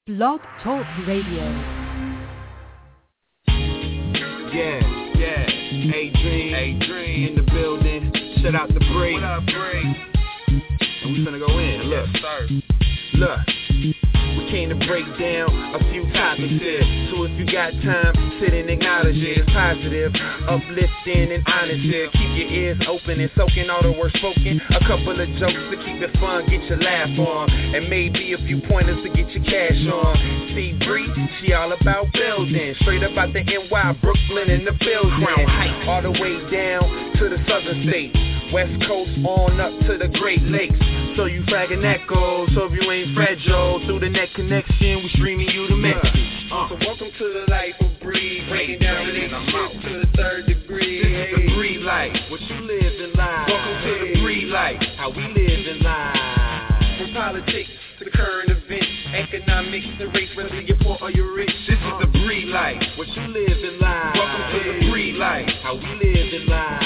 Blog Talk Radio. Yeah. A-Dream in the building. Shout out to Bree. What up, Bree? And we finna go in. Look, look. We came to break down a few topics here. So if you got time, sit and acknowledge it. It's positive, uplifting, and honest here. Keep your ears open and soaking all the words spoken. A couple of jokes to keep it fun, get your laugh on. And maybe a few pointers to get your cash on. See Bree, she all about building. Straight up out the NY, Brooklyn in the building. Crown Heights, all the way down to the southern states. West Coast on up to the Great Lakes. So you flagging echoes, so if you ain't fragile. Through the net connection, we streaming you the message. So welcome to the life of Bree. Breaking down relationships to the third degree. This is the Bree life, what you live in life. Welcome to the Bree life, how we live in life. From politics to the current events, economics to race, whether you're poor or you're rich. This is the Bree life, what you live in life. Welcome to the Bree life, how we live in life.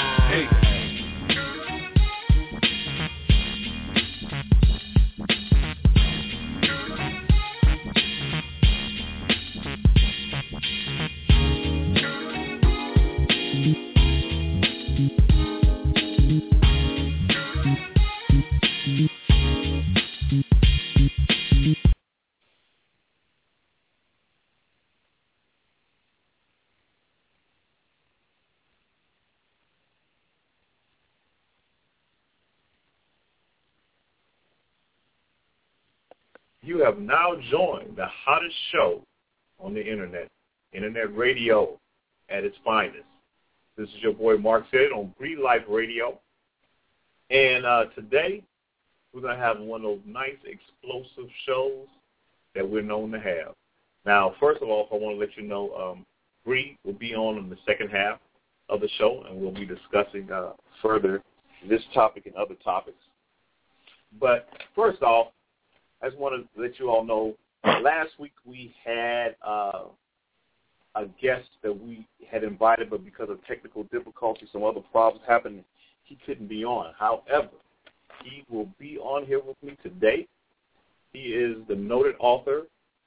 You have now joined the hottest show on the internet radio at its finest. This is your boy Mark Said on Bree Life Radio. And today we're going to have one of those nice explosive shows that we're known to have. Now, first of all, I want to let you know Bree will be on in the second half of the show, and we'll be discussing further this topic and other topics. But first off, I just want to let you all know, last week we had a guest that we had invited, but because of technical difficulties, some other problems happened, he couldn't be on. However, he will be on here with me today. He is the noted author,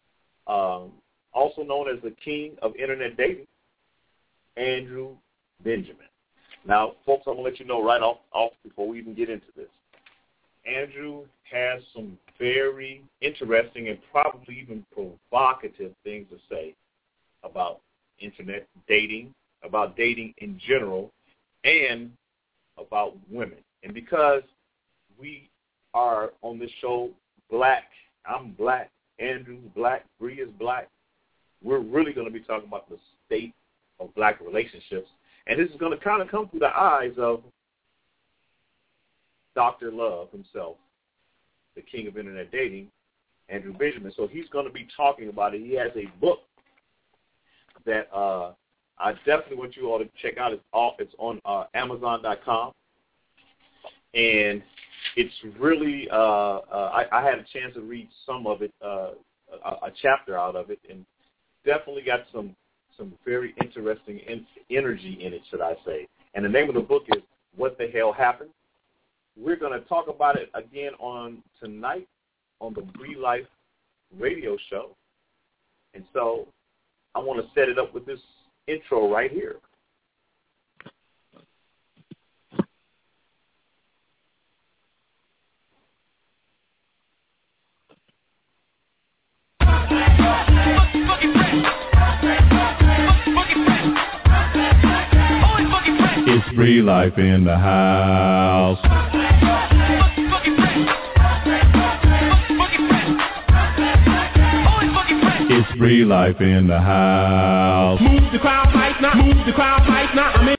also known as the king of internet dating, Andrew Benjamin. Now, folks, I'm going to let you know right off before we even get into this. Andrew has some very interesting and probably even provocative things to say about internet dating, about dating in general, and about women. And because we are on this show black, I'm black, Andrew's black, Bree is black, we're really going to be talking about the state of black relationships. And this is going to kind of come through the eyes of Dr. Love himself, the king of internet dating, Andrew Benjamin. So he's going to be talking about it. He has a book that I definitely want you all to check out. It's on Amazon.com. And it's really, I had a chance to read some of it, a chapter out of it, and definitely got some very interesting energy in it, should I say. And the name of the book is What the Hell Happened? We're going to talk about it again tonight on the Bree Life radio show. And so I want to set it up with this intro right here. It's Bree Life in the house. It's Bree Life in the house. Move the crowd right now. Move the crowd right now. I'm in.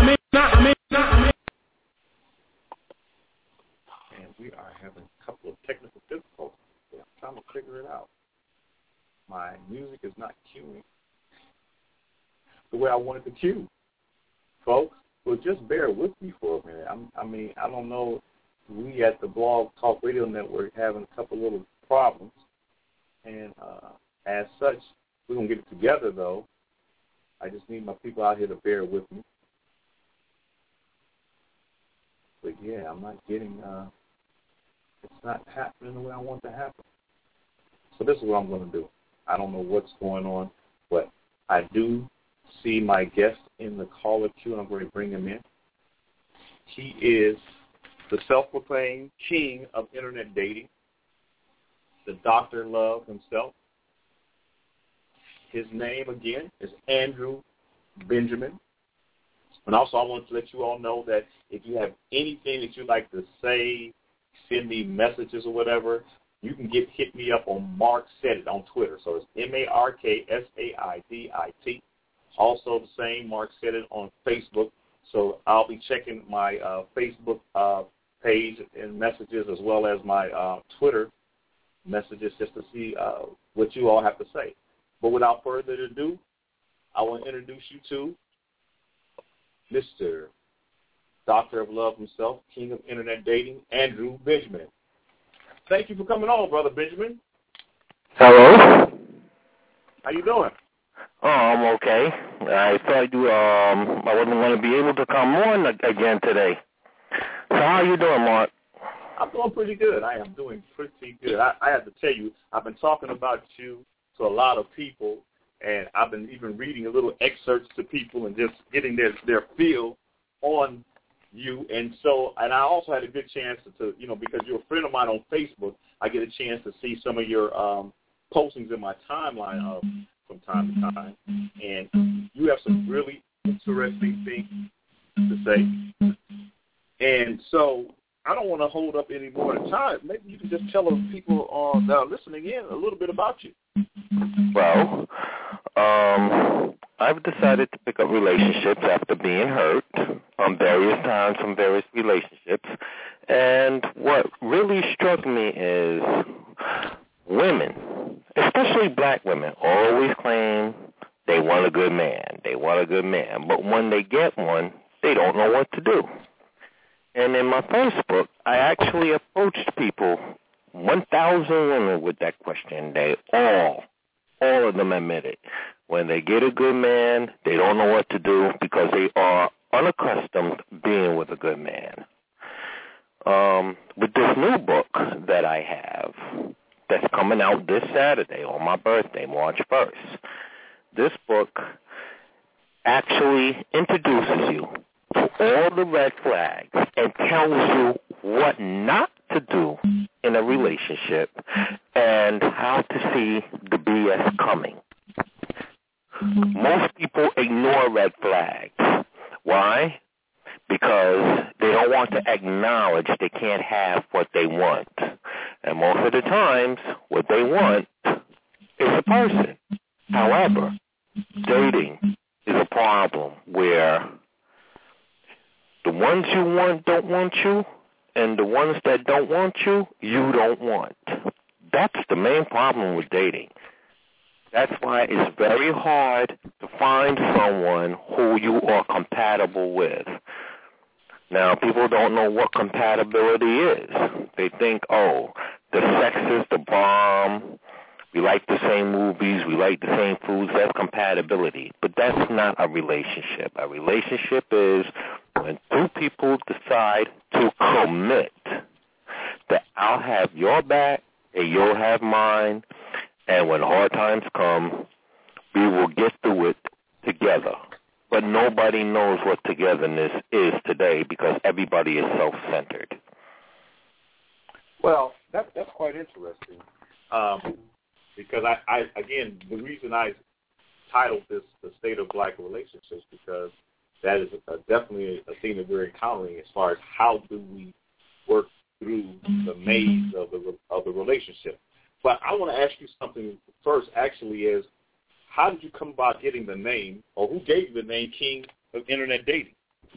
And we are having a couple of technical difficulties. I'm trying to figure it out. My music is not cueing the way I want it to cue. Folks, well, just bear with me for a minute. I don't know. We at the Blog Talk Radio Network having a couple little problems. And as such, we're going to get it together, though. I just need my people out here to bear with me. But, yeah, I'm not getting, it's not happening the way I want it to happen. So this is what I'm going to do. I don't know what's going on, but I do see my guest in the caller queue, and I'm going to bring him in. He is the self-proclaimed king of internet dating, the Dr. Love himself. His name, again, is Andrew Benjamin. And also I want to let you all know that if you have anything that you'd like to say, send me messages or whatever, you can hit me up on Mark Said It on Twitter. So it's MarkSaidit. Also the same, Mark Said It on Facebook. So I'll be checking my Facebook page and messages as well as my Twitter messages just to see what you all have to say. But without further ado, I want to introduce you to Mr. Doctor of Love himself, King of Internet Dating, Andrew Benjamin. Thank you for coming on, Brother Benjamin. Hello. How you doing? Oh, I'm okay. I thought I wasn't going to be able to come on again today. So how are you doing, Mark? I'm doing pretty good. I am doing pretty good. I have to tell you, I've been talking about you to a lot of people, and I've been even reading a little excerpts to people and just getting their feel on you. And I also had a good chance to because you're a friend of mine on Facebook, I get a chance to see some of your postings in my timeline from time to time. And you have some really interesting things to say. And so I don't want to hold up any more time. Maybe you can just tell the people that are listening in a little bit about you. Well, I've decided to pick up relationships after being hurt on various times from various relationships. And what really struck me is women, especially black women, always claim they want a good man. They want a good man. But when they get one, they don't know what to do. And in my first book, I actually approached people, 1,000 women with that question. They all of them admitted when they get a good man, they don't know what to do because they are unaccustomed being with a good man. With this new book that I have that's coming out this Saturday on my birthday, March 1st, this book actually introduces you to all the red flags and tells you what not to do in a relationship and how to see the BS coming. Most people ignore red flags. Why? Because they don't want to acknowledge they can't have what they want. And most of the times, what they want is a person. However, dating is a problem where the ones you want don't want you, and the ones that don't want you, you don't want. That's the main problem with dating. That's why it's very hard to find someone who you are compatible with. Now, people don't know what compatibility is. They think, the sex is the bomb. We like the same movies. We like the same foods. That's compatibility. But that's not a relationship. A relationship is when two people decide to commit that I'll have your back and you'll have mine, and when hard times come, we will get through it together. But nobody knows what togetherness is today because everybody is self-centered. Well, that's quite interesting. Because I again, the reason I titled this "The State of Black Relationships" because that is definitely a thing that we're encountering as far as how do we work through the maze of the relationship. But I want to ask you something first. Actually, is how did you come about getting the name, or who gave you the name King of Internet Dating?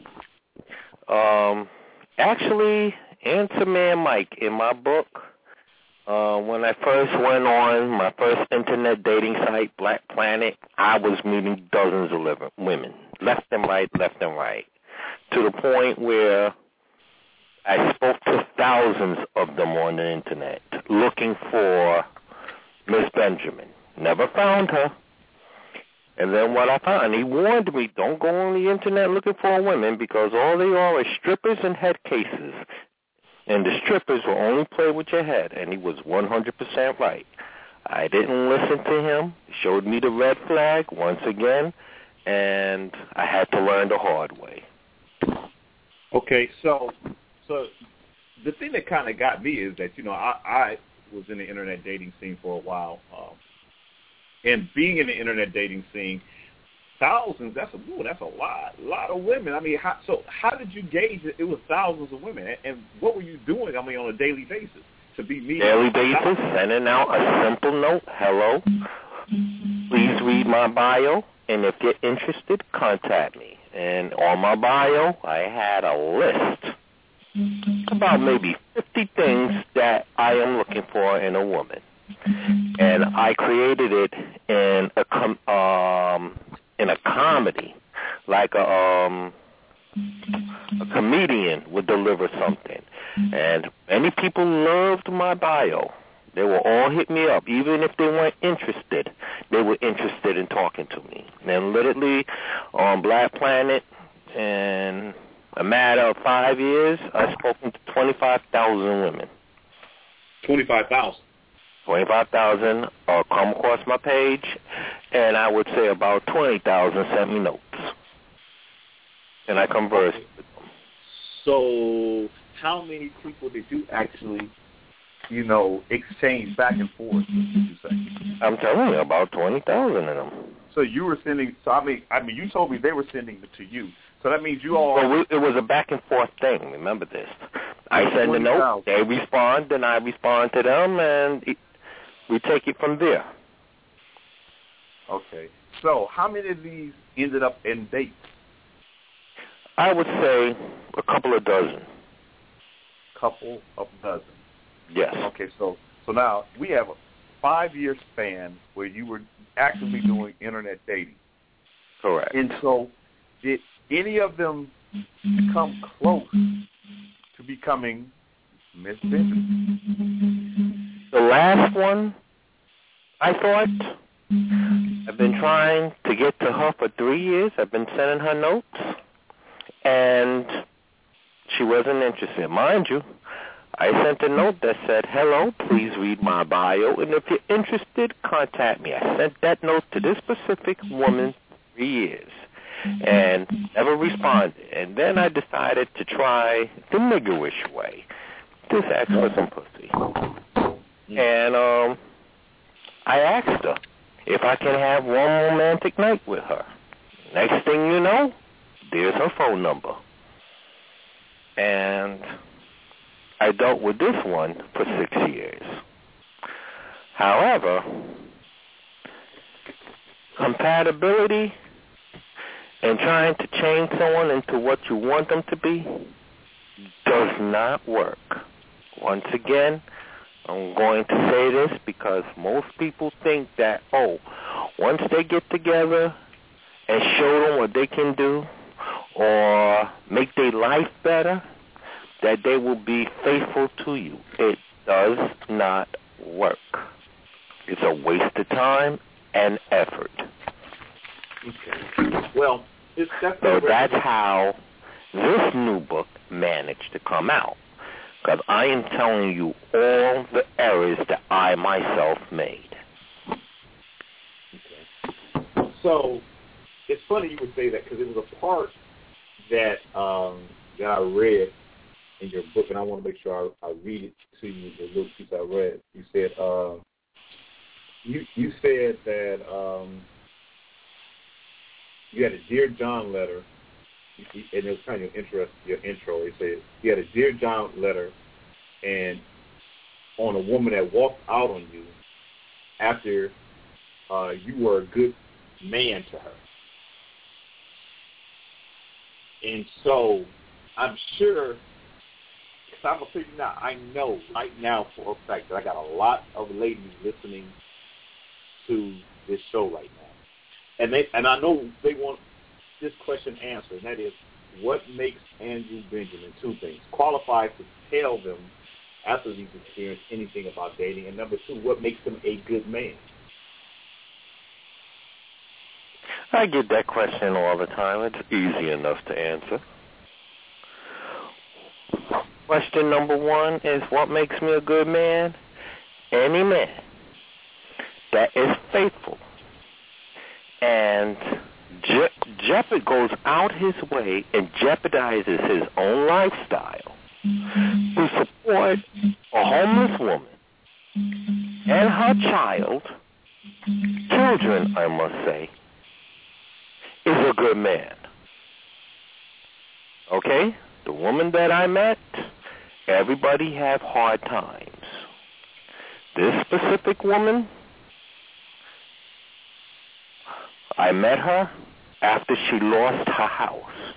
Actually, Answer Man Mike in my book. When I first went on my first internet dating site, Black Planet, I was meeting dozens of women, left and right, to the point where I spoke to thousands of them on the internet looking for Miss Benjamin. Never found her. And then what I found, he warned me, don't go on the internet looking for women because all they are is strippers and head cases. And the strippers will only play with your head. And he was 100% right. I didn't listen to him. He showed me the red flag once again, and I had to learn the hard way. Okay, so the thing that kind of got me is that, I was in the internet dating scene for a while, and being in the internet dating scene, thousands, that's a lot of women. I mean, how did you gauge it? It was thousands of women, and what were you doing, on a daily basis to be meeting? Daily basis, sending out a simple note, hello, please read my bio, and if you're interested, contact me. And on my bio, I had a list, about maybe 50 things that I am looking for in a woman. And I created it in a comedy, like a comedian would deliver something. And many people loved my bio. They will all hit me up. Even if they weren't interested, they were interested in talking to me. And literally, on Black Planet, in a matter of 5 years, I've spoken to 25,000 women. 25,000? 25,000 come across my page, and I would say about 20,000 sent me notes. And I conversed with them. So how many people did you actually exchange back and forth, did you say? I'm telling you, about 20,000 of them. So you were sending, you told me they were sending it to you. So that means you all... Well, it was a back and forth thing, remember this. I send a note, they respond, then I respond to them, and we take it from there. Okay. So how many of these ended up in dates? I would say a couple of dozen. Couple of dozen. Yes. Okay, so now we have a 5-year span where you were actively doing internet dating. Correct. And so did any of them come close to becoming Miss Benjamin? The last one, I thought, I've been trying to get to her for 3 years. I've been sending her notes, and she wasn't interested. Mind you, I sent a note that said, hello, please read my bio, and if you're interested, contact me. I sent that note to this specific woman 3 years and never responded. And then I decided to try the niggerish way. Just ask for some pussy. And I asked her if I can have one romantic night with her. Next thing you know, there's her phone number. And I dealt with this one for 6 years. However, compatibility and trying to change someone into what you want them to be does not work. Once again, I'm going to say this because most people think that, once they get together and show them what they can do or make their life better, that they will be faithful to you. It does not work. It's a waste of time and effort. Okay. Well, so that's how this new book managed to come out. Because I am telling you all the errors that I myself made. Okay. So it's funny you would say that because it was a part that that I read in your book, and I want to make sure I read it to you, the little piece I read. You said you said that you had a Dear John letter, and it was kind of your intro. You said you had a Dear John letter and on a woman that walked out on you after you were a good man to her. And so I'm sure, because I'm going to tell you now, I know right now for a fact that I got a lot of ladies listening to this show right now. And I know they want this question answered, and that is, what makes Andrew Benjamin, two things, qualified to tell them after he's experienced anything about dating, and number two, what makes him a good man? I get that question all the time. It's easy enough to answer. Question number one is, what makes me a good man? Any man that is faithful. And Jeopardy goes out his way and jeopardizes his own lifestyle to support a homeless woman and her children, I must say, is a good man. Okay? The woman that I met, everybody have hard times. This specific woman, I met her after she lost her house.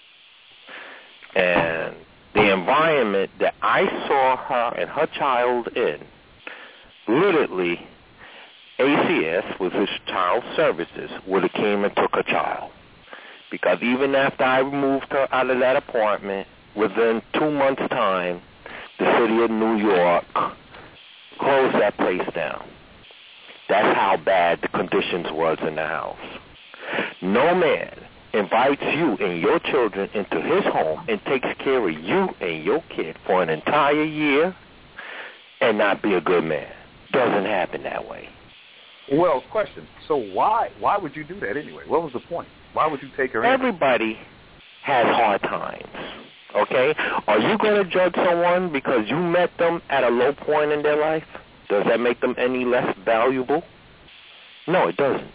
And the environment that I saw her and her child in, literally, ACS, was his child services, would have came and took her child. Because even after I removed her out of that apartment, within 2 months' time, the city of New York closed that place down. That's how bad the conditions was in the house. No man invites you and your children into his home and takes care of you and your kid for an entire year and not be a good man. Doesn't happen that way. Well, question. So why would you do that anyway? What was the point? Why would you take her in? Everybody has hard times, okay? Are you going to judge someone because you met them at a low point in their life? Does that make them any less valuable? No, it doesn't.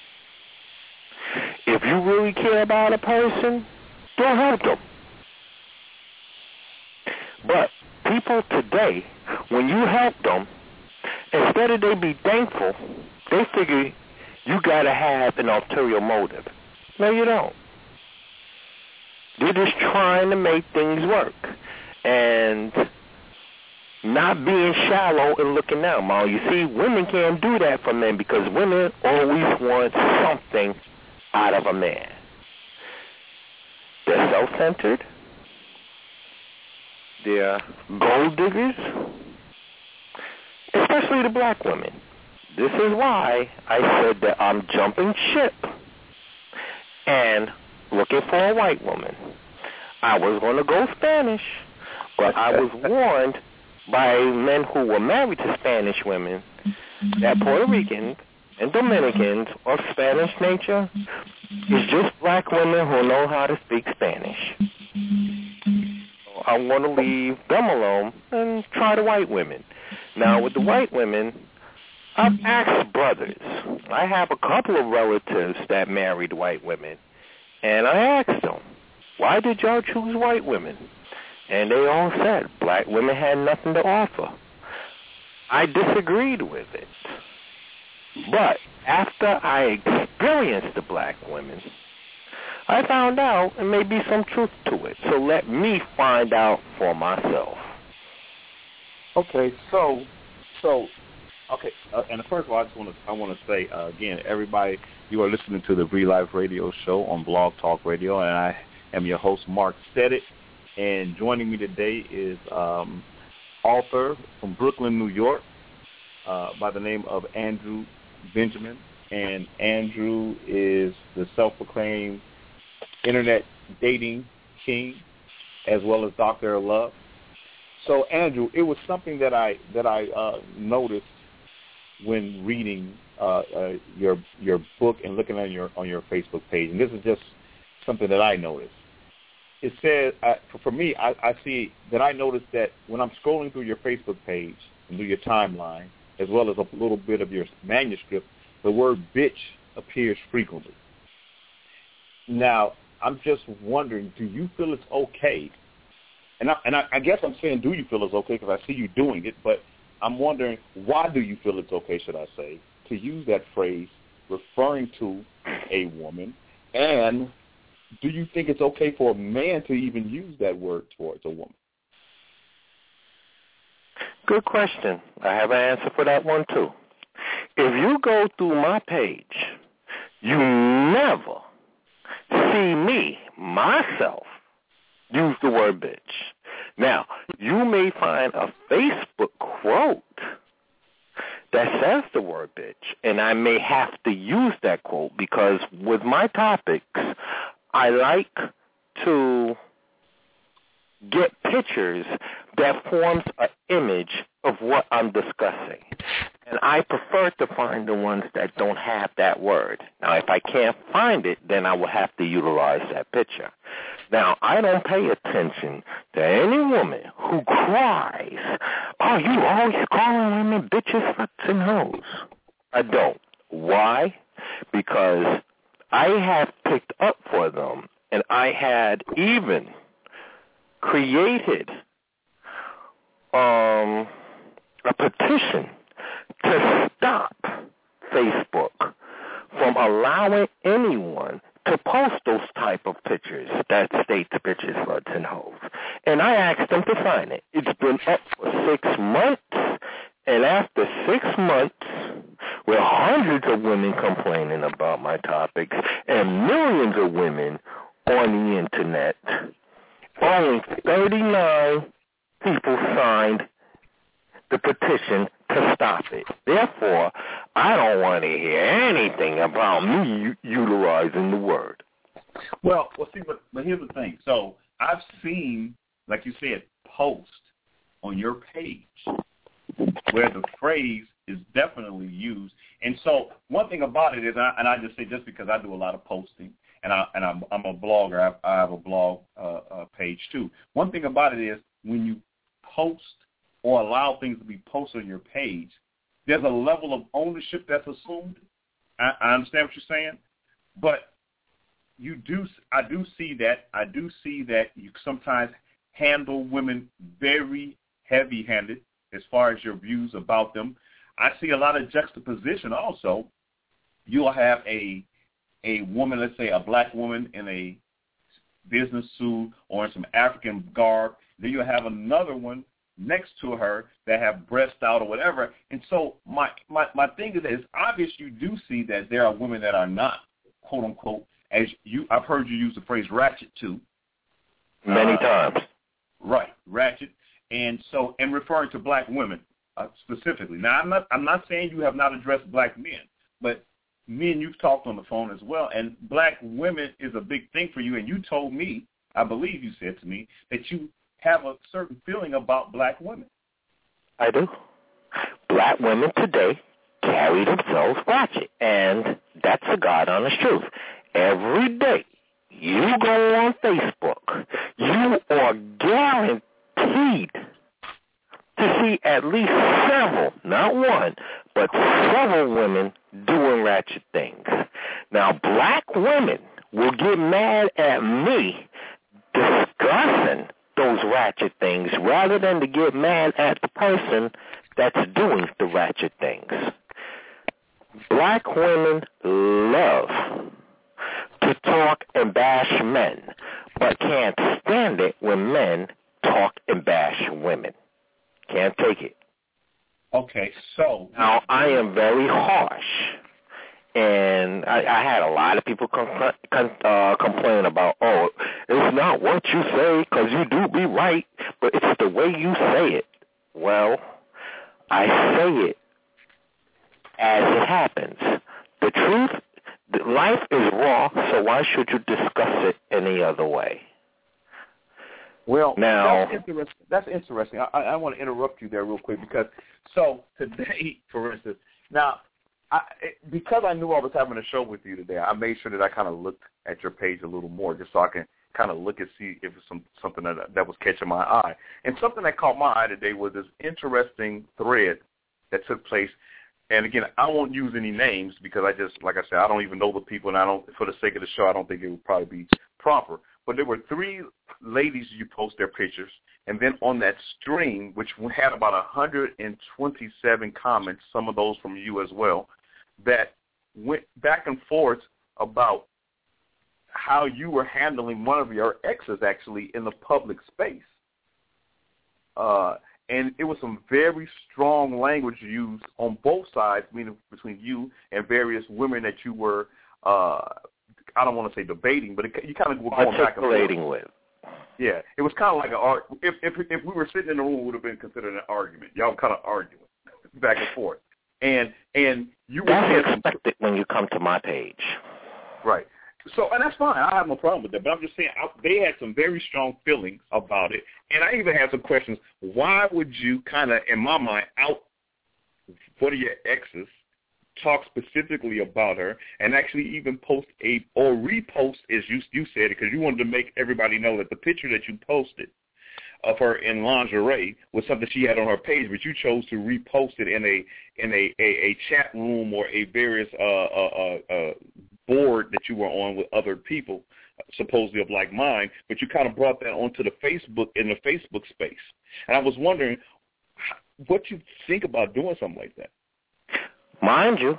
If you really care about a person, don't help them. But people today, when you help them, instead of they be thankful, they figure you got to have an ulterior motive. No, you don't. They're just trying to make things work and not being shallow and looking down. Now, you see, women can't do that for men because women always want something out of a man. They're self-centered. They're gold diggers, especially the black women. This is why I said that I'm jumping ship and looking for a white woman. I was going to go Spanish, but I was warned by men who were married to Spanish women that Puerto Ricans and Dominicans of Spanish nature is just black women who know how to speak Spanish. So I want to leave them alone and try the white women. Now, with the white women, I've asked brothers. I have a couple of relatives that married white women, and I asked them, why did y'all choose white women? And they all said black women had nothing to offer. I disagreed with it. But after I experienced the black women, I found out there may be some truth to it. So let me find out for myself. Okay, and first of all, I want to say again, everybody, you are listening to the Real Life Radio Show on Blog Talk Radio, and I am your host, Mark Sedit. And joining me today is author from Brooklyn, New York, by the name of Andrew Benjamin. And Andrew is the self-proclaimed internet dating king, as well as Doctor of Love. So, Andrew, it was something that I noticed when reading your book and looking at on your Facebook page, and this is just something that I noticed. It says, for me, I see that I noticed that when I'm scrolling through your Facebook page and through your timeline, as well as a little bit of your manuscript, the word bitch appears frequently. Now, I'm just wondering, do you feel it's okay? And I guess I'm saying, do you feel it's okay, because I see you doing it, but I'm wondering, why do you feel it's okay, should I say, to use that phrase referring to a woman, and do you think it's okay for a man to even use that word towards a woman? Good question. I have an answer for that one, too. If you go through my page, you never see me, myself, use the word bitch. Now, you may find a Facebook quote that says the word bitch, and I may have to use that quote because with my topics, I like to get pictures that forms an image of what I'm discussing. And I prefer to find the ones that don't have that word. Now, if I can't find it, then I will have to utilize that picture. Now, I don't pay attention to any woman who cries, "Oh, you always calling women bitches, fucks, and hoes." I don't. Why? Because I have picked up for them, and I had even created a petition to stop Facebook from allowing anyone to post those type of pictures that state the bitches, sluts, and hoes. And I asked them to sign it. It's been up for 6 months, and after 6 months, with hundreds of women complaining about my topics and millions of women on the internet, only 39 people signed the petition to stop it. Therefore, I don't want to hear anything about me utilizing the word. Well, see, but here's the thing. So I've seen, like you said, post on your page where the phrase is definitely used. And so one thing about it is, and I just say just because I do a lot of posting, and I'm a blogger, I have a blog page too. One thing about it is when you post or allow things to be posted on your page, there's a level of ownership that's assumed. I understand what you're saying, but I do see that you sometimes handle women very heavy-handed as far as your views about them. I see a lot of juxtaposition also. You'll have a woman, let's say a black woman in a business suit or in some African garb. Then you'll have another one next to her that have breasts out or whatever. And so my thing is that it's obvious you do see that there are women that are not, quote unquote, I've heard you use the phrase ratchet too. Many times. Right, ratchet. And so, and referring to black women specifically. Now, I'm not saying you have not addressed black men, but me and you've talked on the phone as well, and black women is a big thing for you, and you told me, I believe you said to me, that you have a certain feeling about black women. I do. Black women today carry themselves ratchet, and that's a God-honest truth. Every day you go on Facebook, you are guaranteed to see at least several, not one, but several women doing ratchet things. Now, black women will get mad at me discussing those ratchet things rather than to get mad at the person that's doing the ratchet things. Black women love to talk and bash men, but can't stand it when men talk and bash women. Can't take it. Okay, so now I am very harsh, and I had a lot of people complain about, oh, it's not what you say because you do be right, but it's the way you say it. Well, I say it as it happens. The truth, life is raw, so why should you discuss it any other way? Well, now, that's interesting. I want to interrupt you there real quick because, so today, for instance, now, because I knew I was having a show with you today, I made sure that I kind of looked at your page a little more just so I can kind of look and see if it's something that was catching my eye. And something that caught my eye today was this interesting thread that took place. And, again, I won't use any names because I just, like I said, I don't even know the people, and for the sake of the show, I don't think it would probably be proper. But there were 3 ladies you post their pictures, and then on that string, which had about 127 comments, some of those from you as well, that went back and forth about how you were handling one of your exes, actually, in the public space. And it was some very strong language used on both sides, meaning between you and various women that you were, I don't want to say debating, but you kind of were going back and forth. With. Yeah, it was kind of like an argument. If we were sitting in the room, it would have been considered an argument. Y'all were kind of arguing back and forth. And you were that's expected when you come to my page. Right. So, and that's fine. I have no problem with that. But I'm just saying they had some very strong feelings about it. And I even had some questions. Why would you kind of, in my mind, one of your exes talk specifically about her and actually even post or repost, as you said it, because you wanted to make everybody know that the picture that you posted of her in lingerie was something she had on her page, but you chose to repost it in a chat room or a various board that you were on with other people, supposedly of like mine, but you kind of brought that onto the Facebook, in the Facebook space. And I was wondering what you think about doing something like that. Mind you,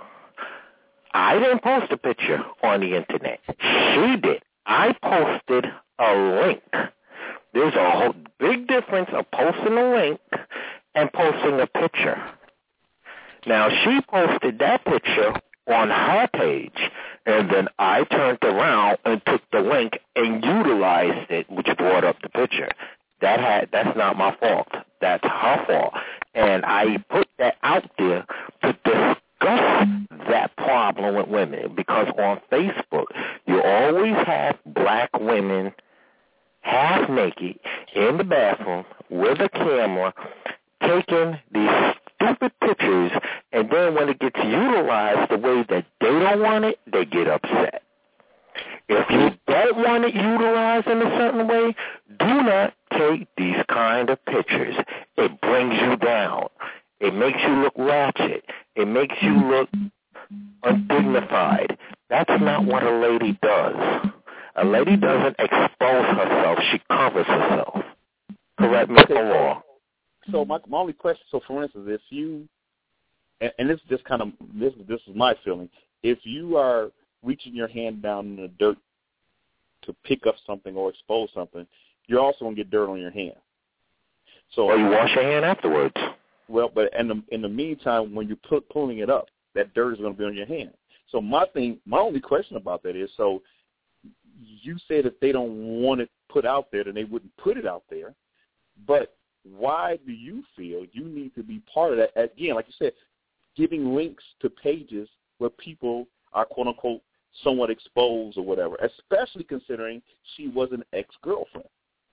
I didn't post a picture on the internet. She did. I posted a link. There's a whole big difference of posting a link and posting a picture. Now, she posted that picture on her page, and then I turned around and took the link and utilized it, which brought up the picture. That's not my fault. That's her fault. And I put that out there to discuss that problem with women, because on Facebook, you always have black women half naked in the bathroom with a camera taking these stupid pictures, and then when it gets utilized the way that they don't want it, they get upset. If you don't want it utilized in a certain way, do not take these kind of pictures. It brings you down. It makes you look ratchet. It makes you look undignified. That's not what a lady does. A lady doesn't expose herself. She covers herself. Correct me if I'm wrong. So my only question, so for instance, if you, and this is just kind of, this is my feeling, if you are reaching your hand down in the dirt to pick up something or expose something, you're also going to get dirt on your hand. So, or you wash your hand afterwards. Well, but in the meantime, when you're pulling it up, that dirt is going to be on your hand. So my only question about that is, so you say that they don't want it put out there, then they wouldn't put it out there. But why do you feel you need to be part of that? Again, like you said, giving links to pages where people are, quote unquote, somewhat exposed or whatever, especially considering she was an ex-girlfriend.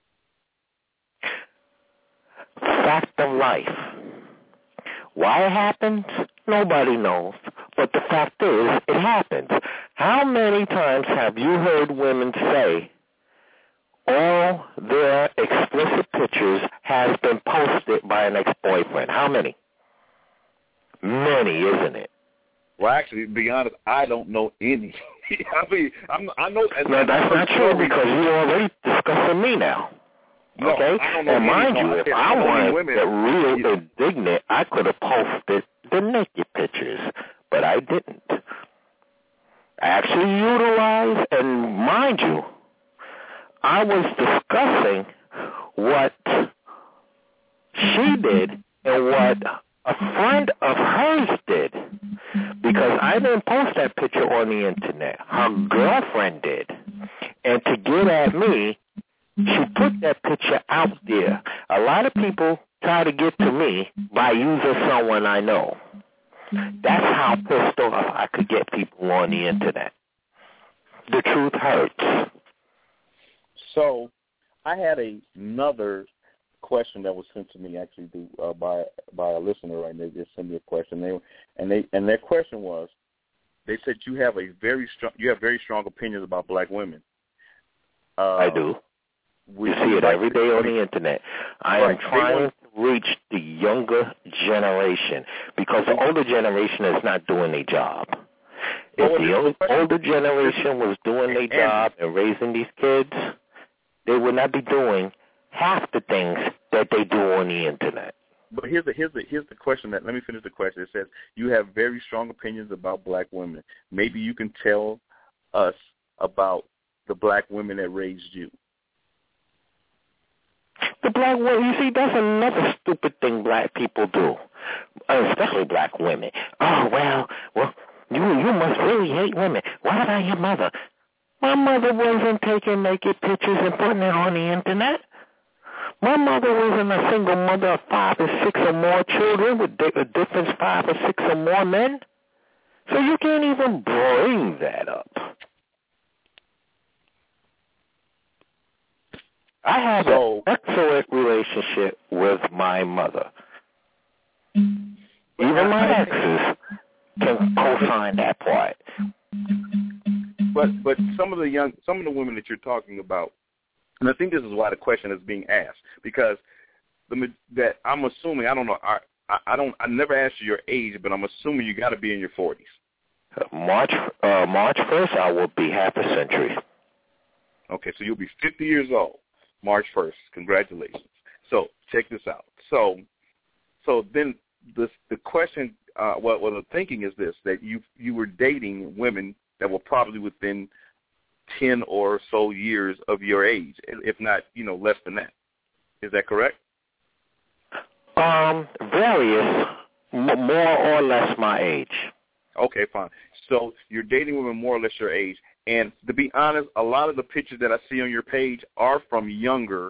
Fact of life. Why it happens, nobody knows. But the fact is, it happens. How many times have you heard women say, all their explicit pictures has been posted by an ex-boyfriend? How many? Many, isn't it? Well, actually, to be honest, I don't know any. I know. No, that's not true, because you're already discussing me now. No, okay? I don't know. And mind you, if I wanted to get real indignant, I could have posted the naked pictures, but I didn't. I actually utilized, and mind you, I was discussing what she did and what a friend of hers did, because I didn't post that picture on the internet. Her girlfriend did. And to get at me, she put that picture out there. A lot of people try to get to me by using someone I know. That's how pissed off I could get people on the internet. The truth hurts. So I had another question that was sent to me actually by a listener, right? They just sent me a question. And their question was, they said you have very strong opinions about black women. I do. You see it every day on the internet. I am trying to reach the younger generation, because the older generation is not doing their job. If the older generation was doing their job and raising these kids, they would not be doing half the things that they do on the internet. But here's the question. Let me finish the question. It says you have very strong opinions about black women. Maybe you can tell us about the black women that raised you. The black women, you see, that's another stupid thing black people do, especially black women. Oh, well, you must really hate women. What about your mother? My mother wasn't taking naked pictures and putting it on the internet. My mother wasn't a single mother of 5 or 6 or more children with a difference 5 or 6 or more men. So you can't even bring that up. I have an excellent relationship with my mother. Even my exes can co-sign that part. But some of the women that you're talking about, and I think this is why the question is being asked, because that I'm assuming, I don't know, I never asked you your age, but I'm assuming you got to be in your 40s. March 1st, I will be half a century. Okay, so you'll be 50 years old, March 1st. Congratulations. So check this out. So then the question, the thinking is this, that you were dating women that were probably within 10 or so years of your age, if not, less than that. Is that correct? Various, more or less my age. Okay, fine. So you're dating women more or less your age. And to be honest, a lot of the pictures that I see on your page are from younger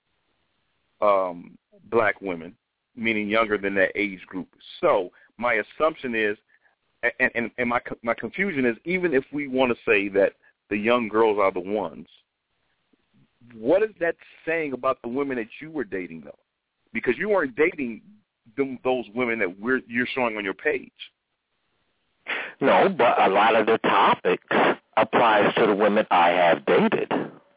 black women, meaning younger than that age group. So my assumption is, and my confusion is, even if we want to say that the young girls are the ones, what is that saying about the women that you were dating, though? Because you weren't dating those women that you're showing on your page. No, but a lot of the topics applies to the women I have dated.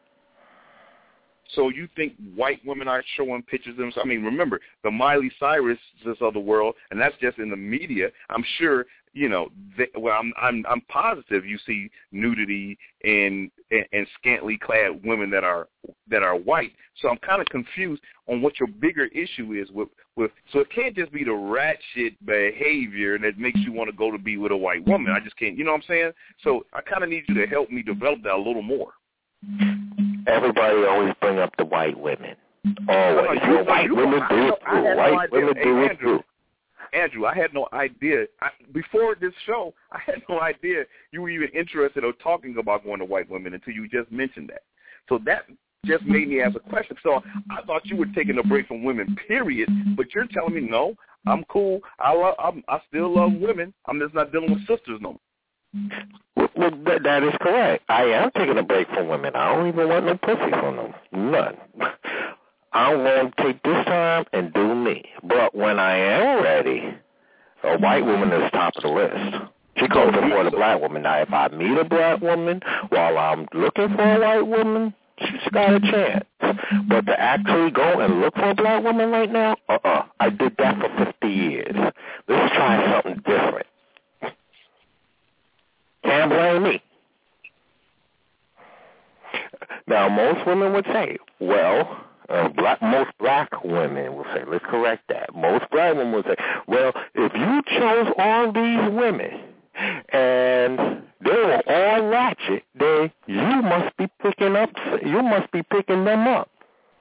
So you think white women aren't showing pictures of themselves? I mean, remember, the Miley Cyrus of the world, and that's just in the media. I'm sure, I'm positive you see nudity and scantily clad women that are white. So I'm kind of confused on what your bigger issue is with. So it can't just be the rat shit behavior that makes you want to go to be with a white woman. I just can't. You know what I'm saying? So I kind of need you to help me develop that a little more. Everybody always bring up the white women. Always. White women do it too. White women do it too. Andrew, I had no idea. Before this show, I had no idea you were even interested in talking about going to white women until you just mentioned that. So that just made me ask a question. So I thought you were taking a break from women, period. But you're telling me, no, I'm cool. I still love women. I'm just not dealing with sisters no more. Well, that is correct. I am taking a break from women. I don't even want no pussy from them. None. I'm going to take this time and do me. But when I am ready, a white woman is top of the list. She goes before the black woman. Now, if I meet a black woman while I'm looking for a white woman, she's got a chance. But to actually go and look for a black woman right now, I did that for 50 years. Let's try something different. Can't blame me. Now, most women would say, well, most black women will say, let's correct that. Most black women will say, well, if you chose all these women and they were all ratchet, then you must be picking them up.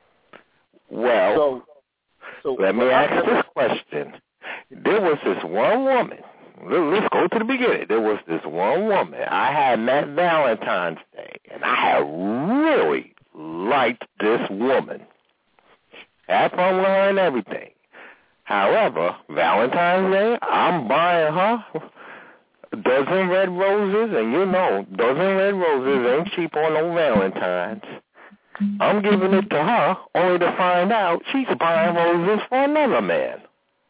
Well, so let me ask this question. There was this one woman. Let's go to the beginning. There was this one woman I had met Valentine's Day, and I had really liked this woman. Had fun with her and everything. However, Valentine's Day, I'm buying her a dozen red roses, and dozen red roses ain't cheap on no Valentine's. I'm giving it to her, only to find out she's buying roses for another man.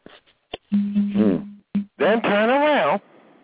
Then turn around,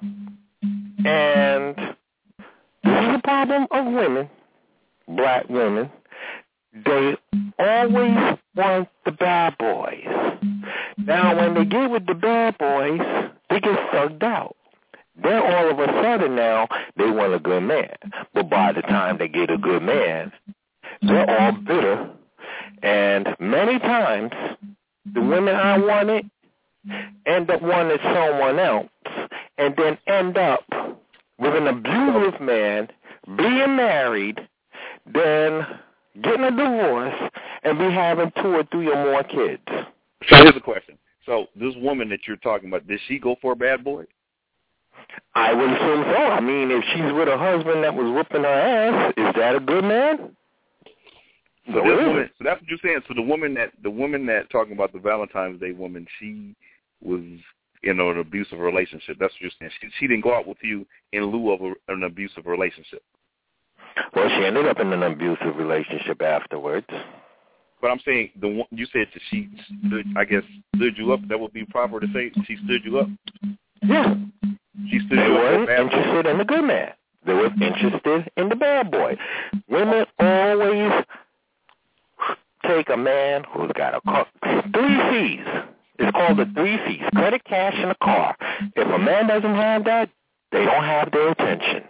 and this is the problem of women, black women. They always want the bad boys. Now, when they get with the bad boys, they get thugged out. Then all of a sudden now, they want a good man. But by the time they get a good man, they're all bitter. And many times, the women I wanted end up wanting someone else, and then end up with an abusive man, being married, then getting a divorce, and be having 2 or 3 or more kids. So here's the question. So this woman that you're talking about, did she go for a bad boy? I would assume so. I mean, if she's with a husband that was whooping her ass, is that a good man? So this woman, so that's what you're saying. So the woman that talking about the Valentine's Day woman, she was in an abusive relationship. That's what you're saying. She didn't go out with you in lieu of an abusive relationship. Well, she ended up in an abusive relationship afterwards. But I'm saying the one you said that she, stood you up. That would be proper to say she stood you up. Yeah. She stood they you weren't up. interested in the good man. They were interested in the bad boy. Women always take a man who's got 3 C's. It's called the 3 C's: credit, cash, and a car. If a man doesn't have that, they don't have their attention.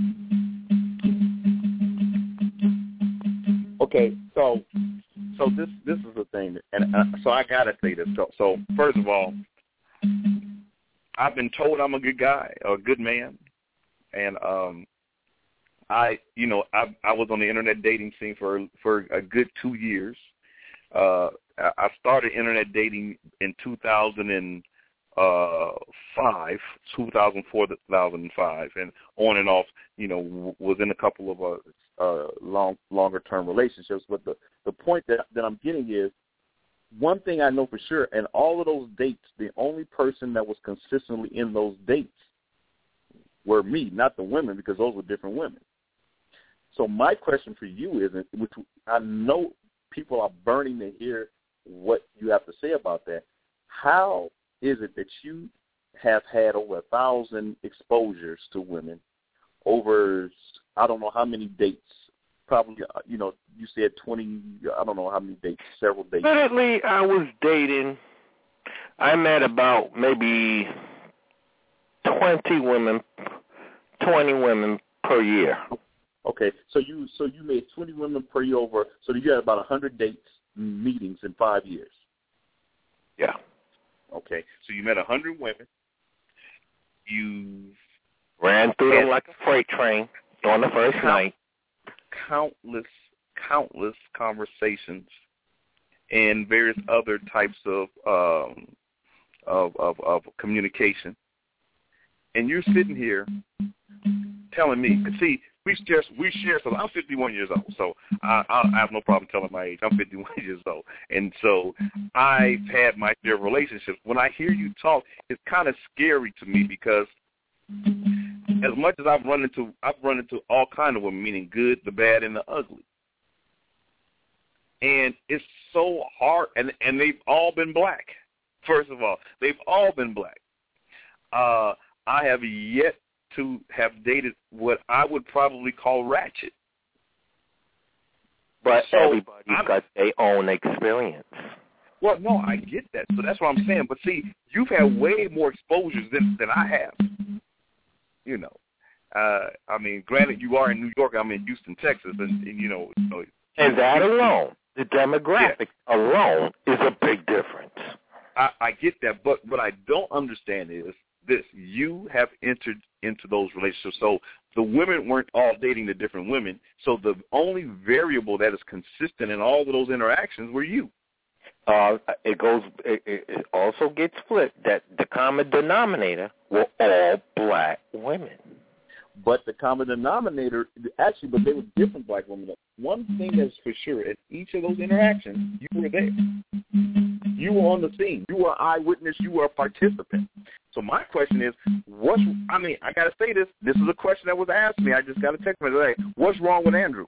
Okay, so this is the thing, and so I gotta say this. So first of all, I've been told I'm a good guy, a good man, and I was on the internet dating scene for a good 2 years. I started internet dating in 2004 to 2005, and on and off, was in a couple of longer-term relationships. But the point that I'm getting is, one thing I know for sure, and all of those dates, the only person that was consistently in those dates were me, not the women, because those were different women. So my question for you is, which I know people are burning to hear what you have to say about that, how is it that you have had over 1,000 exposures to women over, I don't know how many dates, probably, you said 20, I don't know how many dates, several dates. Currently, I was dating, I met about maybe 20 women per year. Okay, so you made 20 women per year over, so you had about 100 dates, meetings in 5 years. Yeah. Okay, so you met 100 women. You ran through them like a freight train on the first night. Countless conversations and various other types of communication. And you're sitting here telling me, see, we share something. I'm 51 years old, so I have no problem telling my age. I'm 51 years old, and so I've had my share of relationships. When I hear you talk, it's kind of scary to me, because as much as I've run into all kind of women, meaning good, the bad, and the ugly, and it's so hard. And they've all been black. First of all, they've all been black. I have yet to have dated what I would probably call ratchet. But so everybody's got their own experience. Well, no, I get that. So that's what I'm saying. But see, you've had way more exposures than I have. I mean, granted, you are in New York. I'm in Houston, Texas, and And that alone, the demographic alone, is a big difference. I get that, but what I don't understand is this: you have entered into those relationships. So the women weren't all dating the different women. So the only variable that is consistent in all of those interactions were you. It also gets flipped that the common denominator were all black women. But the common denominator, but they were different black women. One thing that's for sure, at each of those interactions, you were there. You were on the scene. You were an eyewitness. You were a participant. So my question is, I got to say this. This is a question that was asked me. I just got a text message today. What's wrong with Andrew?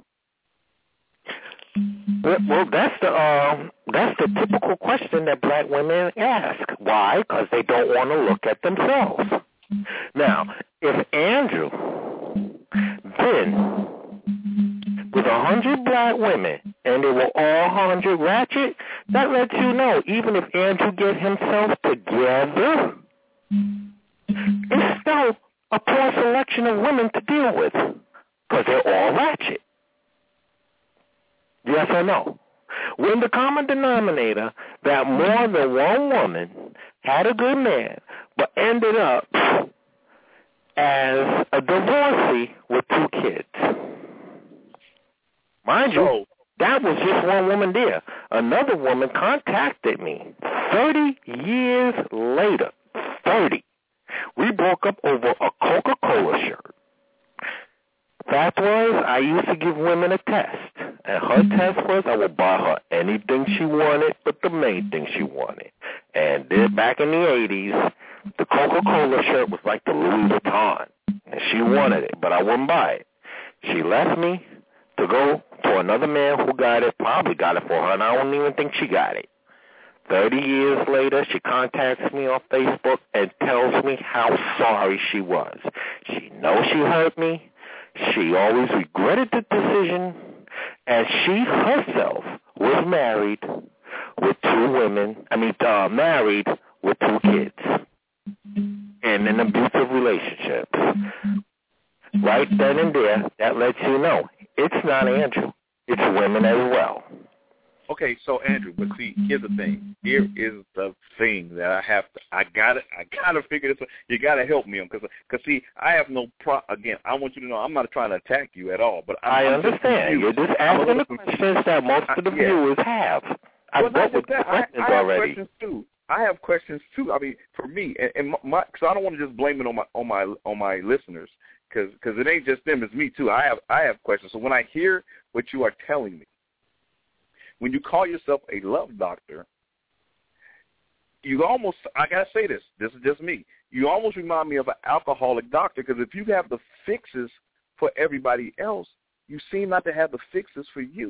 Well, that's the typical question that black women ask. Why? Because they don't want to look at themselves. Now, if Andrew been with 100 black women and they were all 100 ratchet, that lets you know, even if Andrew get himself together, it's still a poor selection of women to deal with, because they're all ratchet. Yes or no? When the common denominator that more than one woman had a good man but ended up as a divorcee with 2 kids. Mind you, that was just one woman there. Another woman contacted me 30 years later. 30. We broke up over a Coca-Cola shirt. Fact was, I used to give women a test. And her test was I would buy her anything she wanted but the main thing she wanted. And then back in the 80s, the Coca-Cola shirt was like the Louis Vuitton. And she wanted it, but I wouldn't buy it. She left me. to go to another man who probably got it for her, and I don't even think she got it. 30 years later, she contacts me on Facebook and tells me how sorry she was. She knows she hurt me. She always regretted the decision, and she herself was married with married with 2 kids in an abusive relationship. Right then and there, that lets you know it's not Andrew. It's women as well. Okay, so Andrew, but see, here's the thing. Here is the thing that I gotta figure this out. You gotta help me, because see, I have no again, I want you to know I'm not trying to attack you at all, but I understand. You're just asking the questions that most of the viewers have. Well, not just that. I have questions too. I have questions too. I mean, for me, and my, because I don't want to just blame it on my listeners, because it ain't just them, it's me too. I have questions. So when I hear what you are telling me, when you call yourself a love doctor, you almost, I gotta say this is just me, you almost remind me of an alcoholic doctor, because if you have the fixes for everybody else, you seem not to have the fixes for you.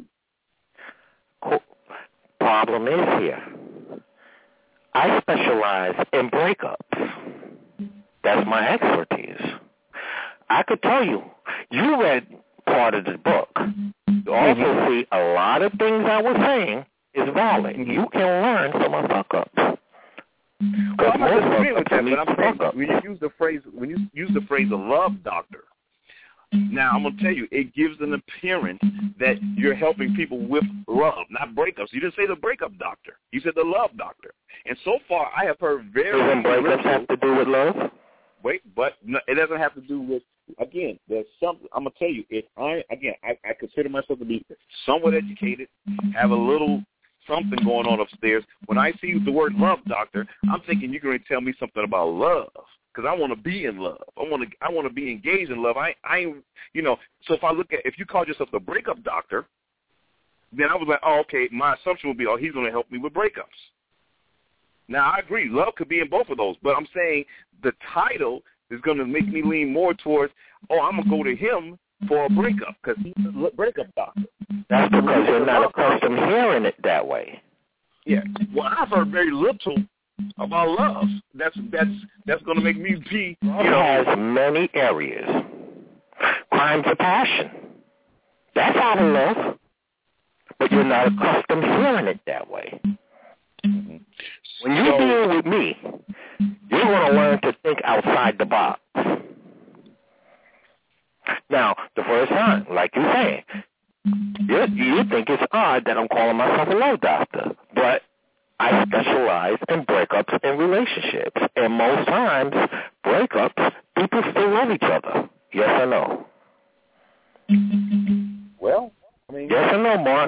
Problem is here, I specialize in breakups. That's my expertise. I could tell you, you read part of the book. You also see a lot of things I was saying is valid. You can learn from a fuck-up. Well, I'm not disagreeing with that, but I'm saying when you use the phrase a love doctor, now I'm going to tell you, it gives an appearance that you're helping people with love, not breakups. You didn't say the breakup doctor. You said the love doctor. And so far, I have heard very Doesn't breakups have to do with love? Wait, but no, it doesn't have to do with, again, there's something, I'm going to tell you, I consider myself to be somewhat educated, have a little something going on upstairs. When I see the word love doctor, I'm thinking you're going to tell me something about love, because I want to be in love. I want to be engaged in love. So if you called yourself the breakup doctor, then I was like, oh, okay, my assumption would be, oh, he's going to help me with breakups. Now, I agree, love could be in both of those, but I'm saying the title is going to make me lean more towards, oh, I'm going to go to him for a breakup, because he's a breakup doctor. That's because you're not accustomed to hearing it that way. Yeah. Well, I've heard very little about love. That's going to make me be, Love has many areas. Crimes of passion. That's out of love. But you're not accustomed to hearing it that way. Mm-hmm. When you deal with me, you're going to learn to think outside the box. Now, the first time, like you're saying, you think it's odd that I'm calling myself a love doctor, but I specialize in breakups and relationships, and most times, breakups, people still love each other. Yes or no? Well, I mean... Yes or no, Mark?